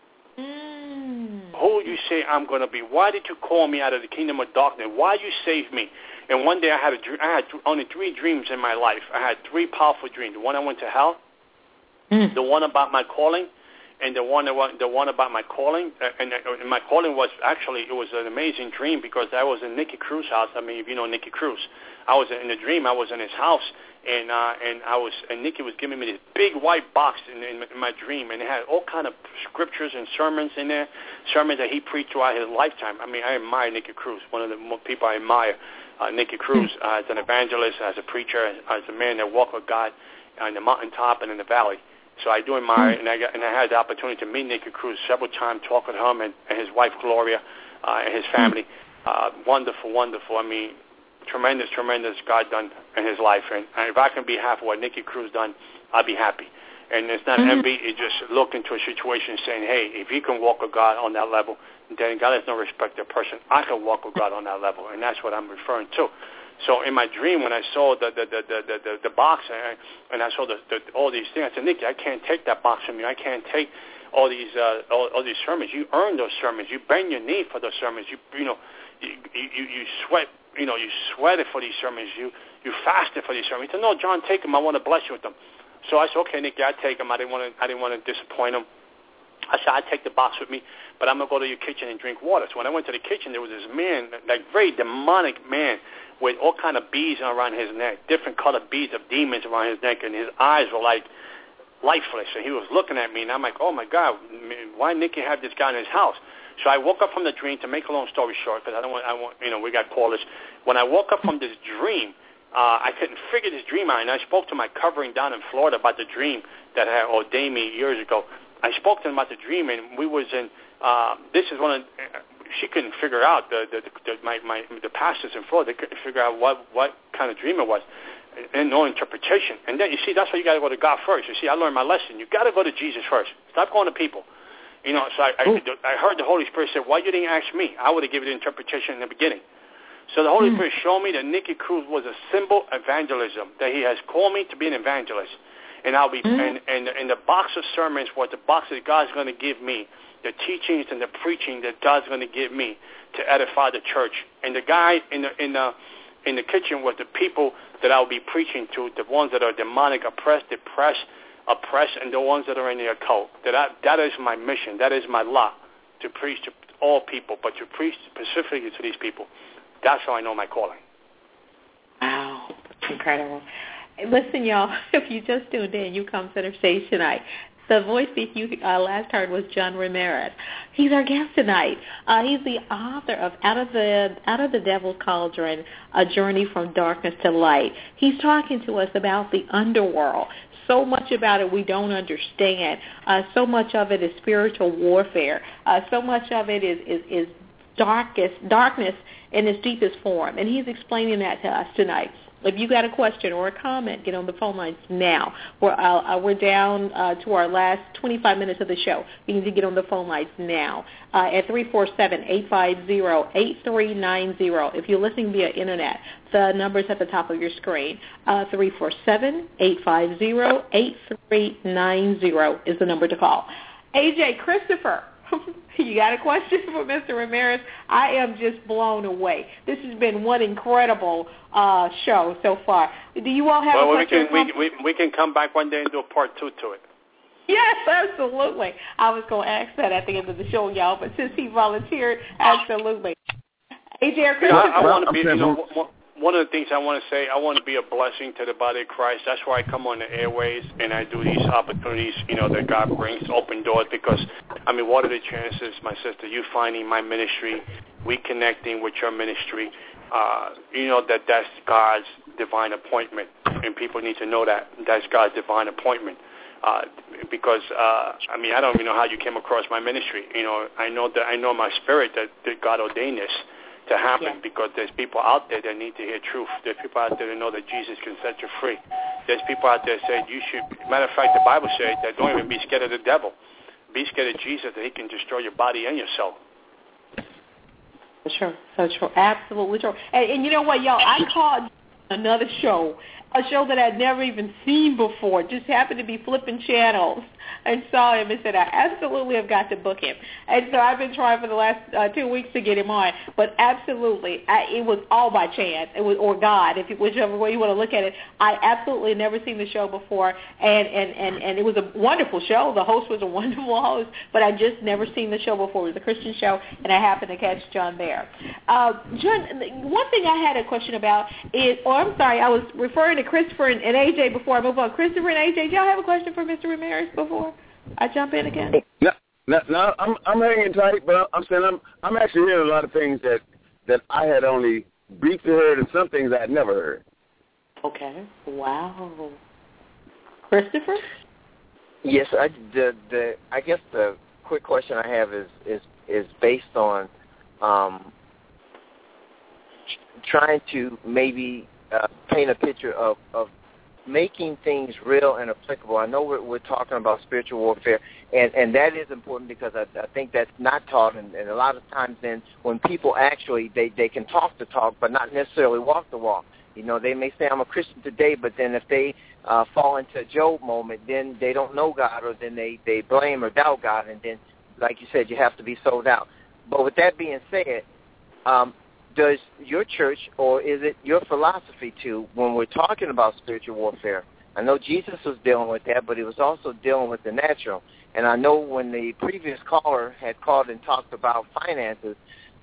Who do you say I'm going to be? Why did you call me out of the kingdom of darkness? Why you saved me? And one day I had only 3 dreams in my life. I had 3 powerful dreams. The one I went to hell, the one about my calling, and the one about my calling. And my calling was it was an amazing dream because I was in Nicky Cruz's house. I mean, if you know Nicky Cruz. I was in the dream. I was in his house, and Nikki was giving me this big white box in my dream, and it had all kind of scriptures and sermons in there, sermons that he preached throughout his lifetime. I mean, I admire Nicky Cruz, one of the people I admire. Nicky Cruz as an evangelist, as a preacher, as a man that walked with God on the mountaintop and in the valley. So I do admire, and I had the opportunity to meet Nicky Cruz several times, talk with him and his wife Gloria and his family. Wonderful, wonderful. I mean, tremendous God done in his life. And if I can be half of what Nicky Cruz done, I'll be happy. And it's not envy. It's just look into a situation saying, hey, if he can walk with God on that level, then God has no respect to person. I can walk with God on that level, and that's what I'm referring to. So in my dream, when I saw the box and I saw all these things, I said, Nicky, I can't take that box from you. I can't take all these sermons. You earn those sermons. You bend your knee for those sermons. You sweat. You sweated for these sermons. You fasted for these sermons. He said, no, John, take them. I want to bless you with them. So I said, okay, Nicky, I take them. I didn't want to disappoint him. I said, I'd take the box with me, but I'm going to go to your kitchen and drink water. So when I went to the kitchen, there was this man, like very demonic man, with all kind of beads around his neck, different colored beads of demons around his neck, and his eyes were like lifeless. And he was looking at me, and I'm like, oh, my God, why Nicky have this guy in his house? So I woke up from the dream, to make a long story short, because we got callers. When I woke up from this dream, I couldn't figure this dream out, and I spoke to my covering down in Florida about the dream that had ordained me years ago. I spoke to him about the dream, and we was in. This is one of. She couldn't figure out the pastors in Florida. They couldn't figure out what kind of dream it was, and no interpretation. And then you see, that's why you got to go to God first. You see, I learned my lesson. You got to go to Jesus first. Stop going to people. So I heard the Holy Spirit say, "Why you didn't ask me? I would have given you the interpretation in the beginning." So the Holy Spirit showed me that Nicky Cruz was a symbol of evangelism. That he has called me to be an evangelist. And I'll be and the box of sermons was the box that God's going to give me, the teachings and the preaching that God's going to give me to edify the church. And the guy in the kitchen was the people that I'll be preaching to, the ones that are demonic, oppressed, and the ones that are in the occult. That is my mission. That is my lot, to preach to all people, but to preach specifically to these people. That's how I know my calling. Wow, incredible. Listen, y'all, if you just tuned in, you come center stage tonight. The voice that you last heard was John Ramirez. He's our guest tonight. He's the author of Out of the Devil's Cauldron, A Journey from Darkness to Light. He's talking to us about the underworld. So much about it we don't understand. So much of it is spiritual warfare. So much of it is darkness in its deepest form. And he's explaining that to us tonight. If you got a question or a comment, get on the phone lines now. We're down to our last 25 minutes of the show. You need to get on the phone lines now at 347-850-8390. If you're listening via Internet, the number's at the top of your screen. 347-850-8390 is the number to call. AJ Christopher, you got a question for Mr. Ramirez? I am just blown away. This has been one incredible show so far. Do you all have a question? We can come back one day and do a part 2 to it. Yes, absolutely. I was going to ask that at the end of the show, y'all, but since he volunteered, absolutely. AJ Christopher. I want to be, one of the things I want to say, I want to be a blessing to the body of Christ. That's why I come on the airways and I do these opportunities, that God brings, open doors, because, what are the chances, my sister, you finding my ministry, we connecting with your ministry, that's God's divine appointment, and people need to know that's God's divine appointment. Because I don't even know how you came across my ministry. I know my spirit that God ordained this to happen, because there's people out there that need to hear truth. There's people out there that know that Jesus can set you free. There's people out there that say you should. Matter of fact, the Bible says that don't even be scared of the devil. Be scared of Jesus, that he can destroy your body and your soul. So true, absolutely true. And you know what, y'all? I called another show, a show that I'd never even seen before. Just happened to be flipping channels and saw him and said, I absolutely have got to book him. And so I've been trying for the last 2 weeks to get him on. But absolutely, it was all by chance. It was, or God, whichever way you want to look at it. I absolutely had never seen the show before, and it was a wonderful show. The host was a wonderful host, but I just never seen the show before. It was a Christian show, and I happened to catch John there. John, one thing I had a question about is, I was referring to with Christopher and AJ before I move on. Christopher and AJ, do y'all have a question for Mr. Ramirez before I jump in again? No, I'm hanging tight, but I'm saying I'm actually hearing a lot of things that I had only briefly heard, and some things I had never heard. Okay. Wow. Christopher? Yes, I guess the quick question I have is based on trying to maybe paint a picture of making things real and applicable. I know we're talking about spiritual warfare, and that is important because I think that's not taught, and a lot of times then when people actually, they can talk the talk but not necessarily walk the walk. You know, they may say, I'm a Christian today, but then if they fall into a Job moment, then they don't know God, or then they blame or doubt God, and then, like you said, you have to be sold out. But with that being said, does your church, or is it your philosophy too, when we're talking about spiritual warfare? I know Jesus was dealing with that, but he was also dealing with the natural. And I know when the previous caller had called and talked about finances,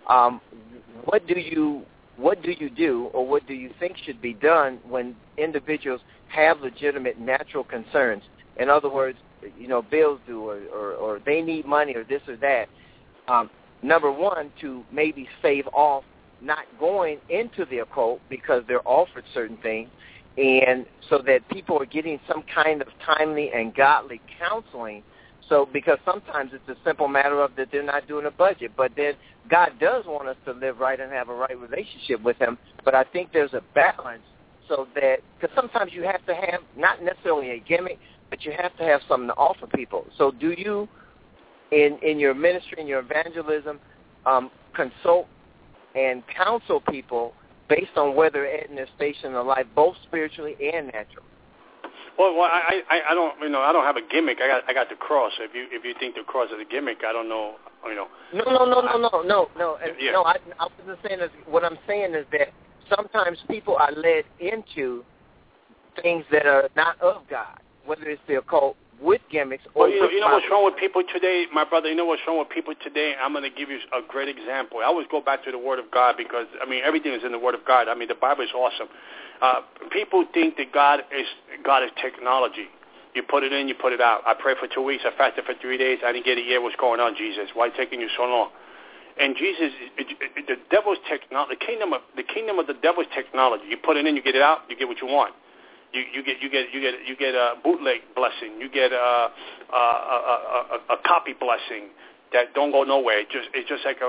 what do you do, or what do you think should be done when individuals have legitimate natural concerns? In other words, you know, bills due, or they need money, or this or that. Number one, to maybe stave off not going into the occult because they're offered certain things, and so that people are getting some kind of timely and godly counseling. So because sometimes it's a simple matter of that they're not doing a budget, but then God does want us to live right and have a right relationship with him. But I think there's a balance, so that, because sometimes you have to have not necessarily a gimmick, but you have to have something to offer people. So do you, in your ministry, in your evangelism, consult and counsel people based on where they're at in their station in life, both spiritually and naturally? Well, I don't, you know, I don't have a gimmick. I got the cross. If you think the cross is a gimmick, I don't know, you know. No. Yeah. No, I wasn't saying this. What I'm saying is that sometimes people are led into things that are not of God, whether it's the occult with gimmicks or you know what's wrong with people today, my brother? You know what's wrong with people today? I'm going to give you a great example. I always go back to the Word of God because, I mean, everything is in the Word of God. I mean, the Bible is awesome. People think that God is technology. You put it in, you put it out. I prayed for 2 weeks. I fasted for 3 days. I didn't get a year. What's going on, Jesus? Why taking you so long? And Jesus, the devil's technology, the kingdom of the devil's technology. You put it in, you get it out. You get what you want. You get a bootleg blessing. You get a copy blessing that don't go nowhere. It's just like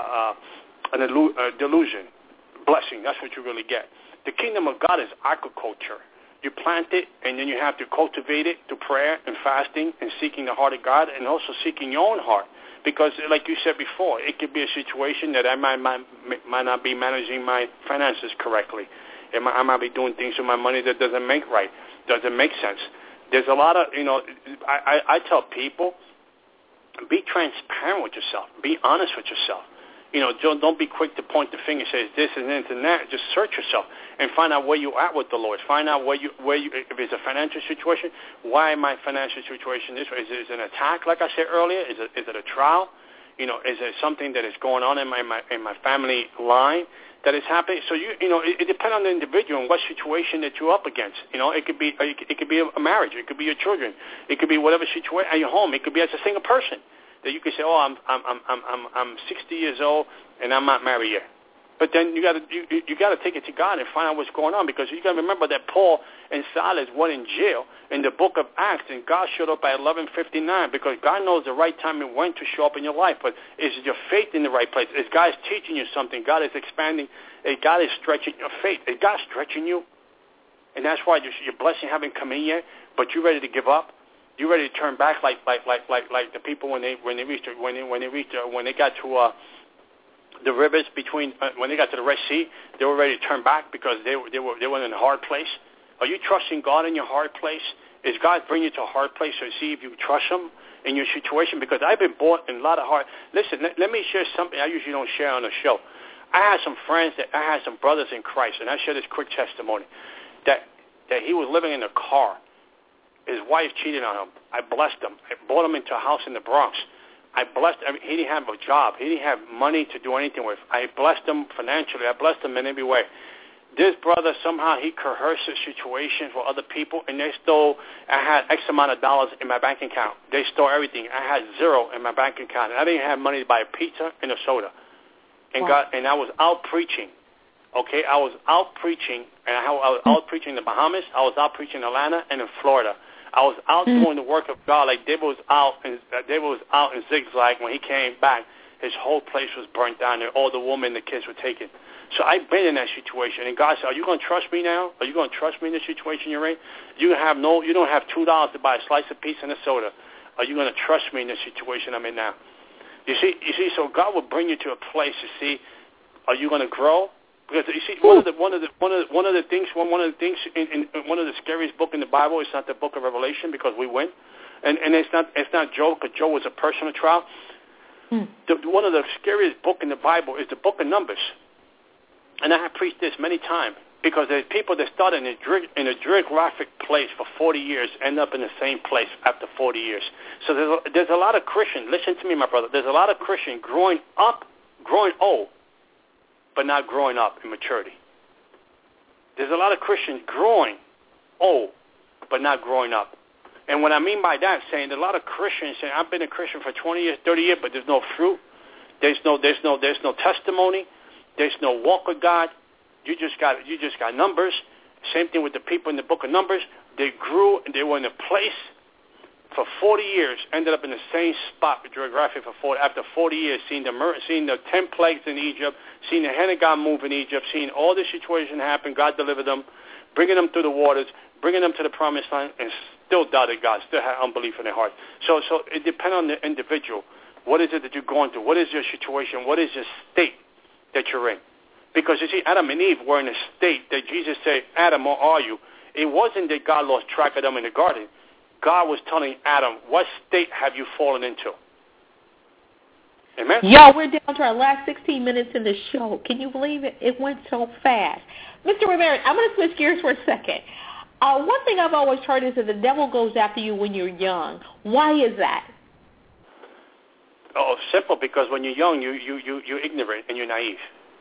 a delusion blessing. That's what you really get. The kingdom of God is agriculture. You plant it, and then you have to cultivate it through prayer and fasting and seeking the heart of God, and also seeking your own heart. Because, like you said before, it could be a situation that I might not be managing my finances correctly. I might be doing things with my money that doesn't make sense. There's a lot of, you know, I tell people, be transparent with yourself. Be honest with yourself. You know, don't be quick to point the finger and say this and this and that. Just search yourself and find out where you're at with the Lord. Find out where you if it's a financial situation, why my financial situation this way? Is it an attack, like I said earlier? Is it a trial? You know, is it something that is going on in my family line that is happening? So you know, it depends on the individual and what situation that you're up against. You know, it could be a marriage, it could be your children, it could be whatever situation at your home. It could be as a single person that you could say, oh, I'm 60 years old and I'm not married yet. But then you got to take it to God and find out what's going on, because you got to remember that Paul and Silas went in jail in the book of Acts, and God showed up at 11:59, because God knows the right time and when to show up in your life. But is your faith in the right place? Is God teaching you something? God is expanding. God is stretching your faith. Is God stretching you? And that's why your blessing haven't come in yet, but you're ready to give up. You're ready to turn back, like the people when they got to the rivers between when they got to the Red Sea, they were ready to turn back because they were in a hard place. Are you trusting God in your hard place? Is God bringing you to a hard place to see if you trust Him in your situation? Because I've been brought in a lot of hard. Listen, let me share something I usually don't share on the show. I had some friends I had some brothers in Christ, and I share this quick testimony that he was living in a car. His wife cheated on him. I blessed him. I brought him into a house in the Bronx. I blessed him. He didn't have a job. He didn't have money to do anything with. I blessed him financially. I blessed him in every way. this brother, somehow he coerced the situation for other people, and they stole. I had X amount of dollars in my bank account. They stole everything. I had zero in my bank account, and I didn't have money to buy a pizza and a soda. And I was out preaching. Okay, I was out preaching, and I was out preaching in the Bahamas. I was out preaching in Atlanta and in Florida. I was out doing the work of God like David was out in Zigzag. When he came back, his whole place was burnt down, and all the women and the kids were taken. So I've been in that situation, and God said, "Are you going to trust me now? Are you going to trust me in the situation you're in? You don't have $2 to buy a slice of pizza and a soda. Are you going to trust me in the situation I'm in now?" You see. So God will bring you to a place to see, are you going to grow? Because you see, one of the things in one of the scariest book in the Bible is not the book of Revelation, because we win, and it's not Job, because Job was a personal trial. One of the scariest book in the Bible is the book of Numbers, and I have preached this many times, because there's people that start in a geographic place for 40 years, end up in the same place after 40 years. So there's a lot of Christians. Listen to me, my brother. There's a lot of Christians growing old, but not growing up in maturity. There's a lot of Christians growing old, but not growing up. And what I mean by that, saying a lot of Christians saying, "I've been a Christian for 20 years, 30 years, but there's no fruit. There's no testimony. There's no walk with God. You just got numbers." Same thing with the people in the book of Numbers. They grew and they were in a place for 40 years, ended up in the same spot geographically after 40 years, seeing the 10 plagues in Egypt, seeing the hand of God move in Egypt, seeing all this situation happen. God delivered them, bringing them through the waters, bringing them to the promised land, and still doubted God, still had unbelief in their heart. So it depends on the individual. What is it that you're going through? What is your situation? What is your state that you're in? Because you see, Adam and Eve were in a state that Jesus said, "Adam, where are you?" It wasn't that God lost track of them in the garden. God was telling Adam, what state have you fallen into? Amen? Y'all, we're down to our last 16 minutes in the show. Can you believe it? It went so fast. Mr. Ramirez, I'm going to switch gears for a second. One thing I've always heard is that the devil goes after you when you're young. Why is that? Oh, simple, because when you're young, you're ignorant and you're naive.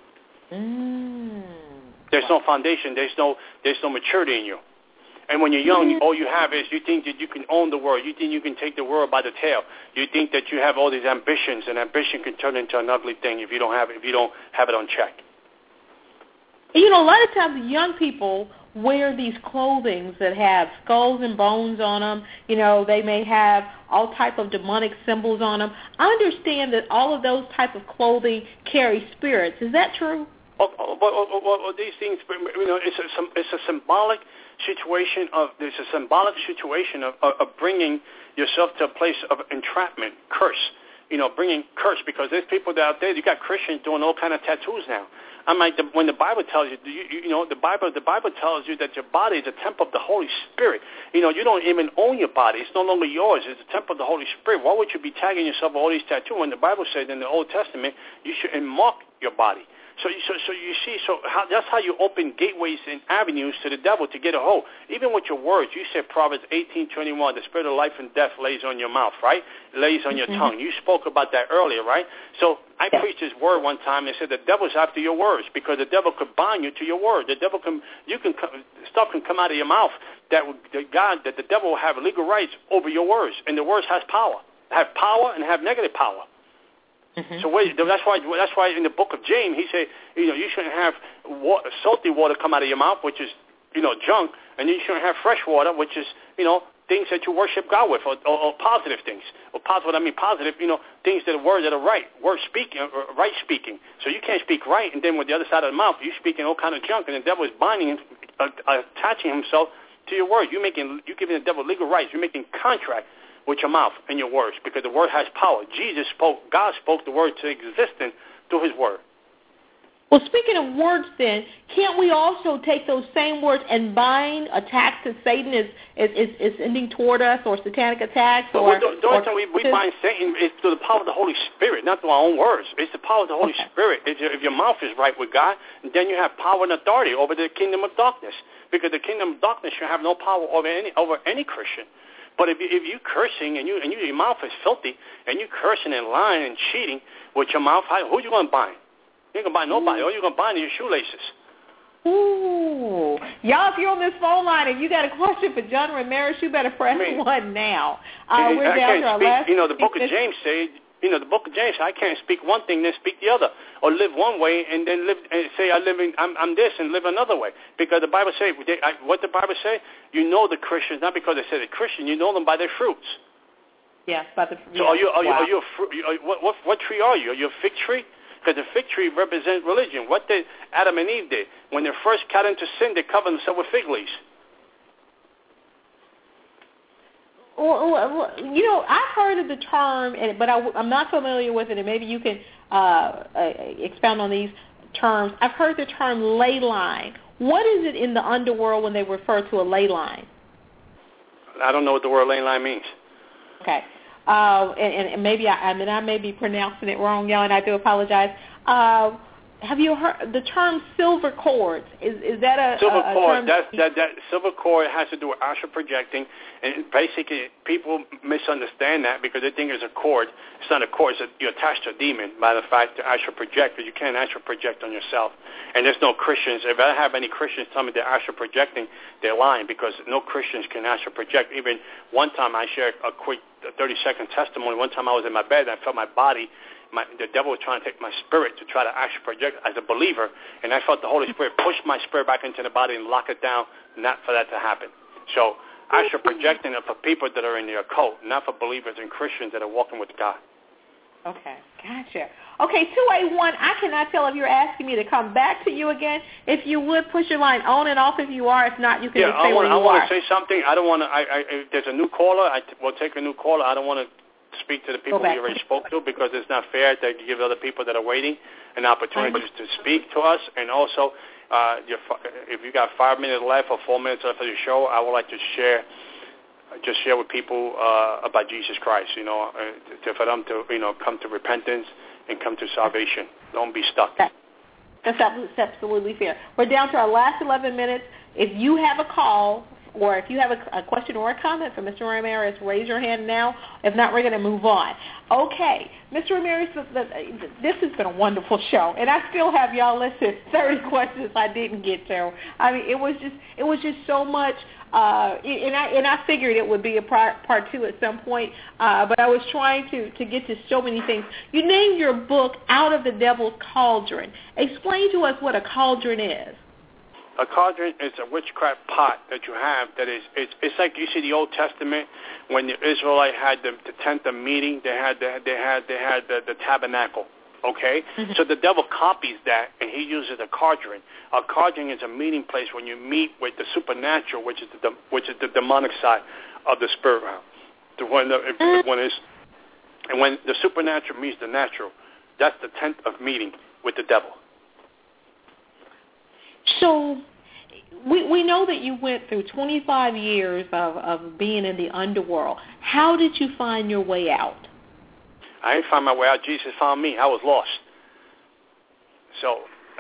There's no foundation. There's no maturity in you. And when you're young, all you have is you think that you can own the world. You think you can take the world by the tail. You think that you have all these ambitions, and ambition can turn into an ugly thing if you don't have it on check. You know, a lot of times young people wear these clothings that have skulls and bones on them. You know, they may have all type of demonic symbols on them. I understand that all of those type of clothing carry spirits. Is that true? Well, these things, you know, it's a symbolic situation of bringing yourself to a place of entrapment, curse. You know, bringing curse, because there's people out there. You got Christians doing all kind of tattoos now. I'm like, when the Bible tells you, the Bible tells you that your body is a temple of the Holy Spirit. You know, you don't even own your body. It's no longer yours. It's a temple of the Holy Spirit. Why would you be tagging yourself with all these tattoos when the Bible says in the Old Testament you should mark your body? So you see, that's how you open gateways and avenues to the devil to get a hold. Even with your words, you said Proverbs 18:21, the spirit of life and death lays on your mouth, right? Lays on your tongue. You spoke about that earlier, right? So I preached this word one time and said the devil's after your words, because the devil could bind you to your word. The devil stuff can come out of your mouth that the devil will have legal rights over your words, and the words have power and have negative power. So that's why in the book of James he said, you know, you shouldn't have salty water come out of your mouth, which is, you know, junk, and you shouldn't have fresh water, which is, you know, things that you worship God with, or positive things, or positive. I mean positive, you know, things that are words that are right, right speaking. So you can't speak right, and then with the other side of the mouth, you're speaking all kind of junk, and the devil is binding, attaching himself to your word. You're giving the devil legal rights. You're making contract with your mouth and your words, because the word has power. God spoke the word to existence through his word. Well, speaking of words then, can't we also take those same words and bind attacks that Satan is sending toward us, or satanic attacks? We bind Satan is through the power of the Holy Spirit, not through our own words. It's the power of the Holy Spirit. If your mouth is right with God, then you have power and authority over the kingdom of darkness, because the kingdom of darkness should have no power over any Christian. But if you're cursing and your mouth is filthy, and you're cursing and lying and cheating with your mouth, who are you going to bind? You ain't going to bind nobody. All you're going to bind is your shoelaces. Ooh. Y'all, if you're on this phone line and you got a question for John Ramirez, you better press 1 now. We're down to our last. You know, the book of James says, the book of James, I can't speak one thing, then speak the other, or live one way and then live and say I'm this and live another way. Because the Bible says, what the Bible say? You know the Christians not because they say they're Christian. You know them by their fruits. Yes, by the. So are you what tree are you? Are you a fig tree? Because the fig tree represents religion. What did Adam and Eve did? When they first got into sin, they covered themselves with fig leaves. Well, I've heard of the term, but I'm not familiar with it, and maybe you can expound on these terms. I've heard the term ley line. What is it in the underworld when they refer to a ley line? I don't know what the word ley line means. Okay. And maybe I may be pronouncing it wrong, y'all, and I do apologize. Have you heard the term silver cords? Is that a silver cord? Term? That silver cord has to do with astral projecting, and basically people misunderstand that because they think it's a cord. It's not a cord. You're attached to a demon by the fact that astral project, but you can't astral project on yourself. And there's no Christians. If I have any Christians tell me they're astral projecting, they're lying because no Christians can astral project. Even one time I shared a quick 30-second testimony. One time I was in my bed and I felt my body. The devil was trying to take my spirit to try to actually project as a believer, and I felt the Holy Spirit push my spirit back into the body and lock it down, not for that to happen. So astral projecting are for people that are in the occult, not for believers and Christians that are walking with God. Okay, gotcha. Okay, 281, I cannot tell if you're asking me to come back to you again. If you would, push your line on and off if you are. If not, you can just say where you are. I want to say something. I don't want to, if there's a new caller, we'll take a new caller. I don't want to speak to the people we already spoke to because it's not fair to give other people that are waiting an opportunity to speak to us. And also, if you got 5 minutes left or 4 minutes left of the show, I would like to share with people about Jesus Christ, for them to, come to repentance and come to salvation. Don't be stuck. That's absolutely fair. We're down to our last 11 minutes. If you have a call or if you have a question or a comment for Mr. Ramirez, raise your hand now. If not, we're going to move on. Okay, Mr. Ramirez, this has been a wonderful show, and I still have y'all listed 30 questions I didn't get to. I mean, it was just so much, and I figured it would be a part 2 at some point, but I was trying to get to so many things. You named your book Out of the Devil's Cauldron. Explain to us what a cauldron is. A cauldron is a witchcraft pot that you have that it's like you see the Old Testament when the Israelite had the tent of meeting, they had the tabernacle. Okay, so the devil copies that and he uses a cauldron. A cauldron is a meeting place when you meet with the supernatural, which is the demonic side of the spirit realm. And when the supernatural meets the natural, that's the tent of meeting with the devil. So we know that you went through 25 years of being in the underworld. How did you find your way out? I didn't find my way out. Jesus found me. I was lost. So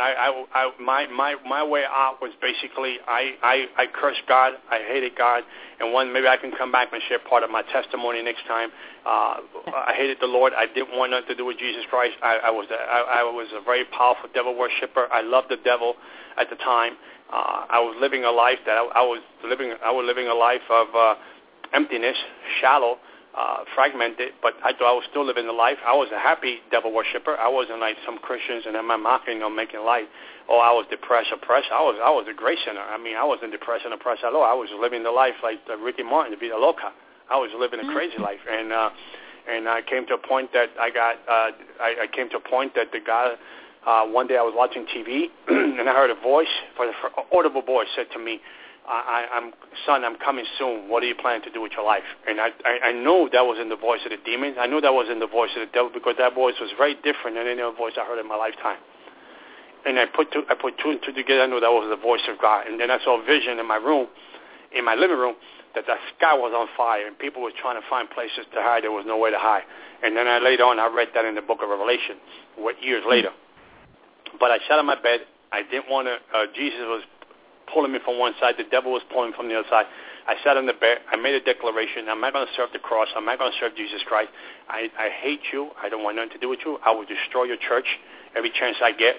my way out was basically I cursed God. I hated God. And maybe I can come back and share part of my testimony next time. I hated the Lord. I didn't want nothing to do with Jesus Christ. I was a very powerful devil worshiper. I loved the devil at the time. I was living a life that I was living a life of emptiness, shallow, fragmented, but I thought I was still living the life. I was a happy devil worshiper. I wasn't like some Christians and am mocking or making light. I was depressed, oppressed. I was a great sinner. I mean, I wasn't depressed and oppressed at all. I was living the life like Ricky Martin, Vida Loca. I was living a crazy life, and I came to a point that I came to a point that the guy. One day I was watching TV and I heard a voice, audible voice said to me, son, I'm coming soon. What are you planning to do with your life? And I know that wasn't the voice of the demons. I knew that wasn't the voice of the devil because that voice was very different than any other voice I heard in my lifetime. And I put two and two together. I knew that was the voice of God. And then I saw a vision in my living room, that the sky was on fire and people were trying to find places to hide. There was no way to hide. And then later on I read that in the book of Revelation, years later. But I sat on my bed. I didn't want to. Jesus was pulling me from one side. The devil was pulling me from the other side. I sat on the bed. I made a declaration. I'm not going to serve the cross. I'm not going to serve Jesus Christ. I hate you. I don't want nothing to do with you. I will destroy your church every chance I get.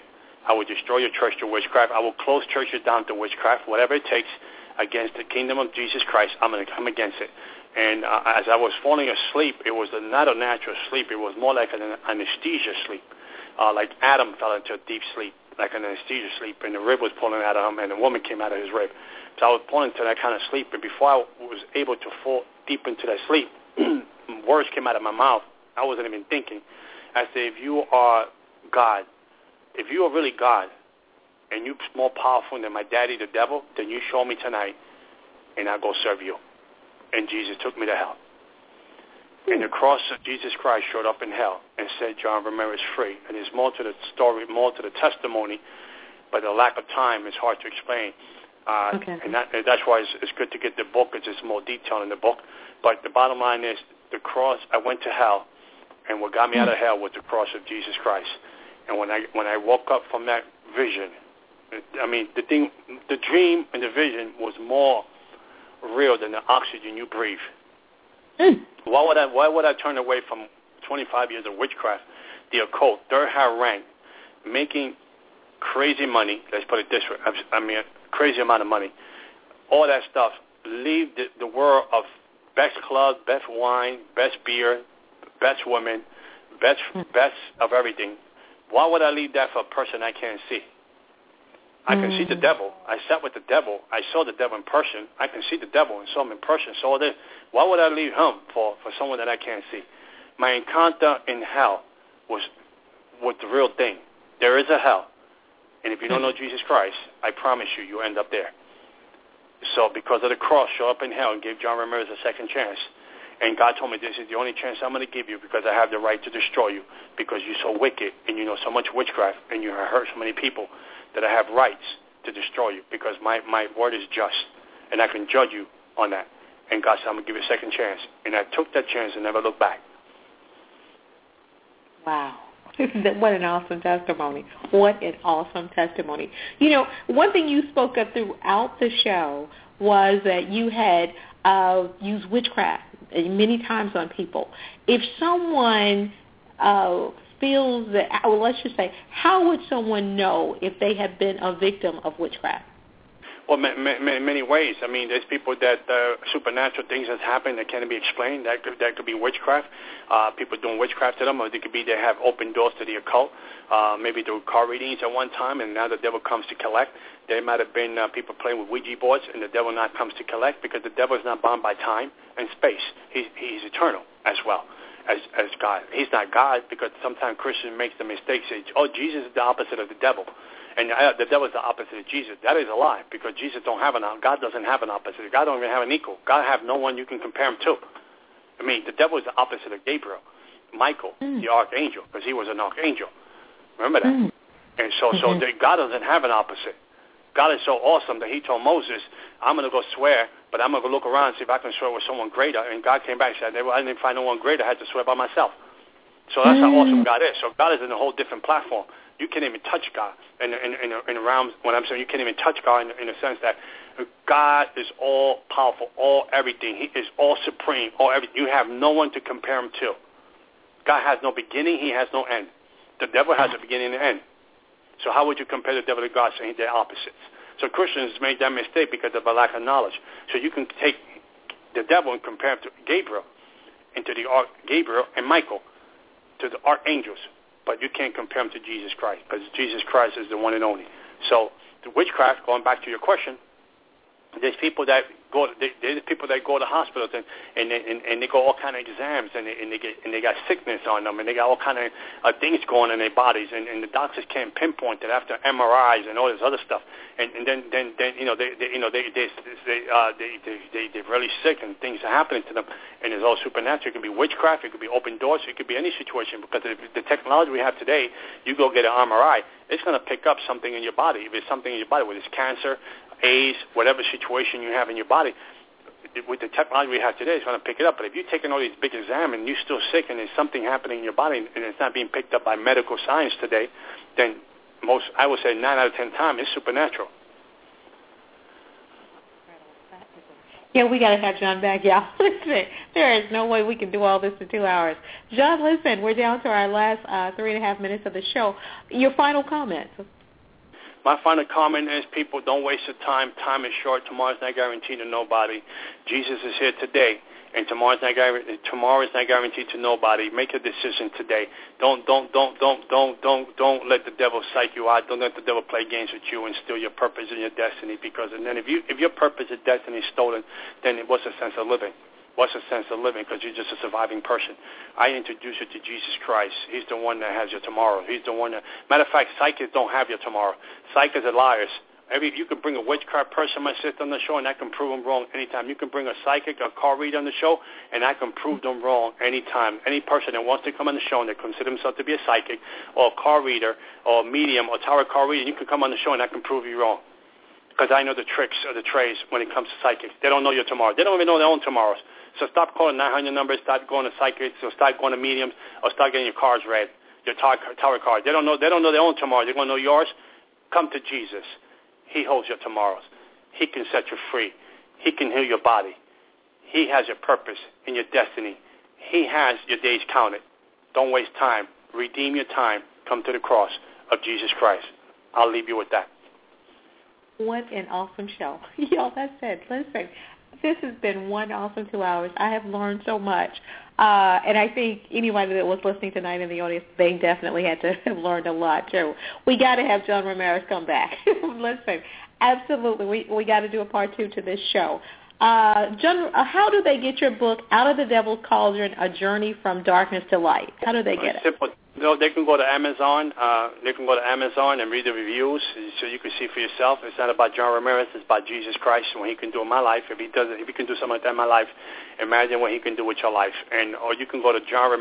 I will destroy your church to witchcraft. I will close churches down to witchcraft, whatever it takes against the kingdom of Jesus Christ. I'm going to come against it. And as I was falling asleep, it was not a natural sleep. It was more like an anesthesia sleep, like Adam fell into a deep sleep, like an anesthesia sleep, and the rib was pulling out of him, and the woman came out of his rib. So I was falling into that kind of sleep, and before I was able to fall deep into that sleep, words came out of my mouth. I wasn't even thinking. I said, if you are God, if you are really God, and you're more powerful than my daddy, the devil, then you show me tonight, and I'll go serve you. And Jesus took me to hell. And the cross of Jesus Christ showed up in hell and set John Ramirez free. And there's more to the story, more to the testimony, but the lack of time is hard to explain. Okay. And that's why it's good to get the book, because there's more detail in the book. But the bottom line is, the cross, I went to hell, and what got me out of hell was the cross of Jesus Christ. And when I woke up from that vision, I mean, the dream and the vision was more real than the oxygen you breathe. Why would I turn away from 25 years of witchcraft, the occult, third higher rank, making crazy money, let's put it this way, I mean, crazy amount of money, all that stuff, leave the world of best club, best wine, best beer, best women, best of everything. Why would I leave that for a person I can't see? I can see the devil. I sat with the devil. I saw the devil in person. I can see the devil and saw him in person. So why would I leave him for someone that I can't see? My encounter in hell was the real thing. There is a hell. And if you don't know Jesus Christ, I promise you, you'll end up there. So because of the cross, show up in hell and gave John Ramirez a second chance. And God told me, this is the only chance I'm going to give you, because I have the right to destroy you, because you're so wicked and you know so much witchcraft and you have hurt so many people, that I have rights to destroy you, because my word is just, and I can judge you on that. And God said, I'm going to give you a second chance. And I took that chance and never looked back. Wow. What an awesome testimony. What an awesome testimony. You know, one thing you spoke of throughout the show was that you had used witchcraft many times on people. If someone feels that, well, let's just say, how would someone know if they have been a victim of witchcraft? Well, many ways. I mean, there's people that supernatural things has happened that can't be explained. That could be witchcraft. People doing witchcraft to them, or it could be they have open doors to the occult. Maybe do car readings at one time, and now the devil comes to collect. There might have been people playing with Ouija boards, and the devil not comes to collect, because the devil is not bound by time and space. He's eternal as well as God. He's not God, because sometimes Christians make the mistake, say, oh, Jesus is the opposite of the devil. And the devil is the opposite of Jesus. That is a lie, because God doesn't have an opposite. God don't even have an equal. God have no one you can compare him to. I mean, the devil is the opposite of Gabriel, Michael, the archangel, because he was an archangel. Remember that? And so God doesn't have an opposite. God is so awesome that he told Moses, I'm going to go swear, but I'm going to go look around and see if I can swear with someone greater. And God came back and said, I didn't find no one greater. I had to swear by myself. So that's how awesome God is. So God is in a whole different platform. You can't even touch God in realms. When I'm saying you can't even touch God in the sense that God is all powerful, all everything. He is all supreme, all everything. You have no one to compare him to. God has no beginning. He has no end. The devil has a beginning and end. So how would you compare the devil to God, saying they're opposites? So Christians made that mistake because of a lack of knowledge. So you can take the devil and compare him to Gabriel, Gabriel and Michael, to the archangels. But you can't compare him to Jesus Christ, because Jesus Christ is the one and only. So the witchcraft, going back to your question, there's people that go to hospitals and they go all kind of exams and they got sickness on them and they got all kind of things going in their bodies and the doctors can't pinpoint it after MRIs and all this other stuff and then they're really sick and things are happening to them and it's all supernatural. It could be witchcraft, it could be open doors, it could be any situation, because the technology we have today, you go get an MRI, it's going to pick up something in your body. If it's something in your body, whether it's cancer, AIDS, whatever situation you have in your body, with the technology we have today, it's going to pick it up. But if you're taking all these big exams and you're still sick and there's something happening in your body and it's not being picked up by medical science today, then I would say 9 out of 10 times it's supernatural. Yeah, we got to have John back, y'all. Listen, there is no way we can do all this in 2 hours. John, listen, we're down to our last 3.5 minutes of the show. Your final comments. My final comment is, people, don't waste your time. Time is short. Tomorrow's not guaranteed to nobody. Jesus is here today, and tomorrow is not guaranteed to nobody. Make a decision today. Don't let the devil psych you out. Don't let the devil play games with you and steal your purpose and your destiny. Because and then if your purpose and destiny is stolen, then what's the sense of living? What's the sense of living? Because you're just a surviving person. I introduce you to Jesus Christ. He's the one that has your tomorrow. He's the one that... Matter of fact, psychics don't have your tomorrow. Psychics are liars. You can bring a witchcraft person, my sister, on the show, and I can prove them wrong anytime. You can bring a psychic, a card reader on the show, and I can prove them wrong anytime. Any person that wants to come on the show and they consider themselves to be a psychic or a card reader or a medium or tarot card reader, you can come on the show and I can prove you wrong. Because I know the tricks or the trades when it comes to psychics. They don't know your tomorrow. They don't even know their own tomorrows. So stop calling 900 numbers, start going to psychics, or start going to mediums, or start getting your cards read, your tarot cards. They don't know their own tomorrow. They're going to know yours. Come to Jesus. He holds your tomorrows. He can set you free. He can heal your body. He has your purpose and your destiny. He has your days counted. Don't waste time. Redeem your time. Come to the cross of Jesus Christ. I'll leave you with that. What an awesome show. Y'all, that's it. Listen, this has been one awesome 2 hours. I have learned so much. And I think anybody that was listening tonight in the audience, they definitely had to have learned a lot, too. We got to have John Ramirez come back. Listen, absolutely. We got to do a part 2 to this show. John, how do they get your book, Out of the Devil's Cauldron, A Journey from Darkness to Light? How do they get it? Simple. No, they can go to Amazon. They can go to Amazon and read the reviews, so you can see for yourself. It's not about John Ramirez. It's about Jesus Christ and what He can do in my life. If He can do something like that in my life, imagine what He can do with your life. Or you can go to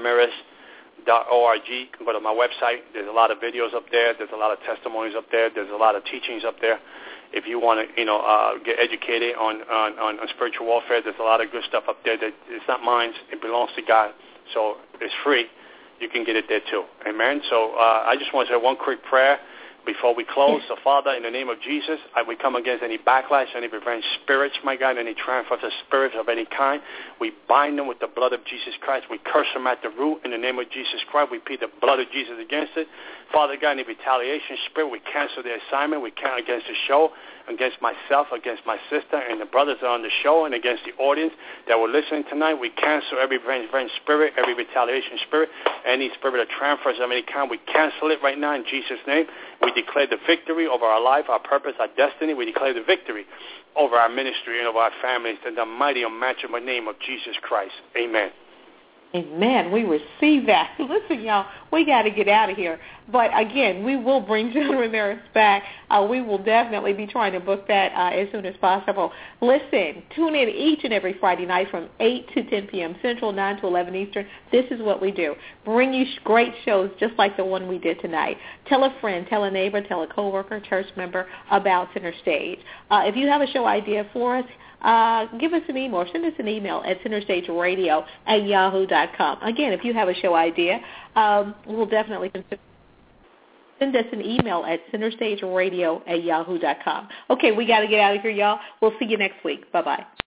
johnramirez.org. You can go to my website. There's a lot of videos up there. There's a lot of testimonies up there. There's a lot of teachings up there. If you want to, get educated on spiritual warfare, there's a lot of good stuff up there. It's not mine. It belongs to God. So it's free. You can get it there too. Amen. So I just want to say one quick prayer before we close. So, Father, in the name of Jesus, we come against any backlash, any revenge spirits, my God, any triumph of the spirits of any kind. We bind them with the blood of Jesus Christ. We curse them at the root in the name of Jesus Christ. We plead the blood of Jesus against it. Father God, any retaliation spirit, we cancel the assignment. We count against the show, against myself, against my sister, and the brothers that are on the show, and against the audience that were listening tonight. We cancel every revenge spirit, every retaliation spirit, any spirit of transfers of any kind. We cancel it right now in Jesus' name. We declare the victory over our life, our purpose, our destiny. We declare the victory over our ministry and over our families in the mighty, unmatchable name of Jesus Christ. Amen. Amen. We receive that. Listen, y'all, we got to get out of here. But, again, we will bring John Ramirez back. We will definitely be trying to book that as soon as possible. Listen, tune in each and every Friday night from 8 to 10 p.m. Central, 9 to 11 Eastern. This is what we do. Bring you great shows just like the one we did tonight. Tell a friend, tell a neighbor, tell a coworker, church member about Center Stage. If you have a show idea for us, give us an email or send us an email at centerstageradio@yahoo.com. Again, if you have a show idea, we'll definitely consider. Send us an email at centerstageradio@yahoo.com. Okay, we got to get out of here, y'all. We'll see you next week. Bye-bye.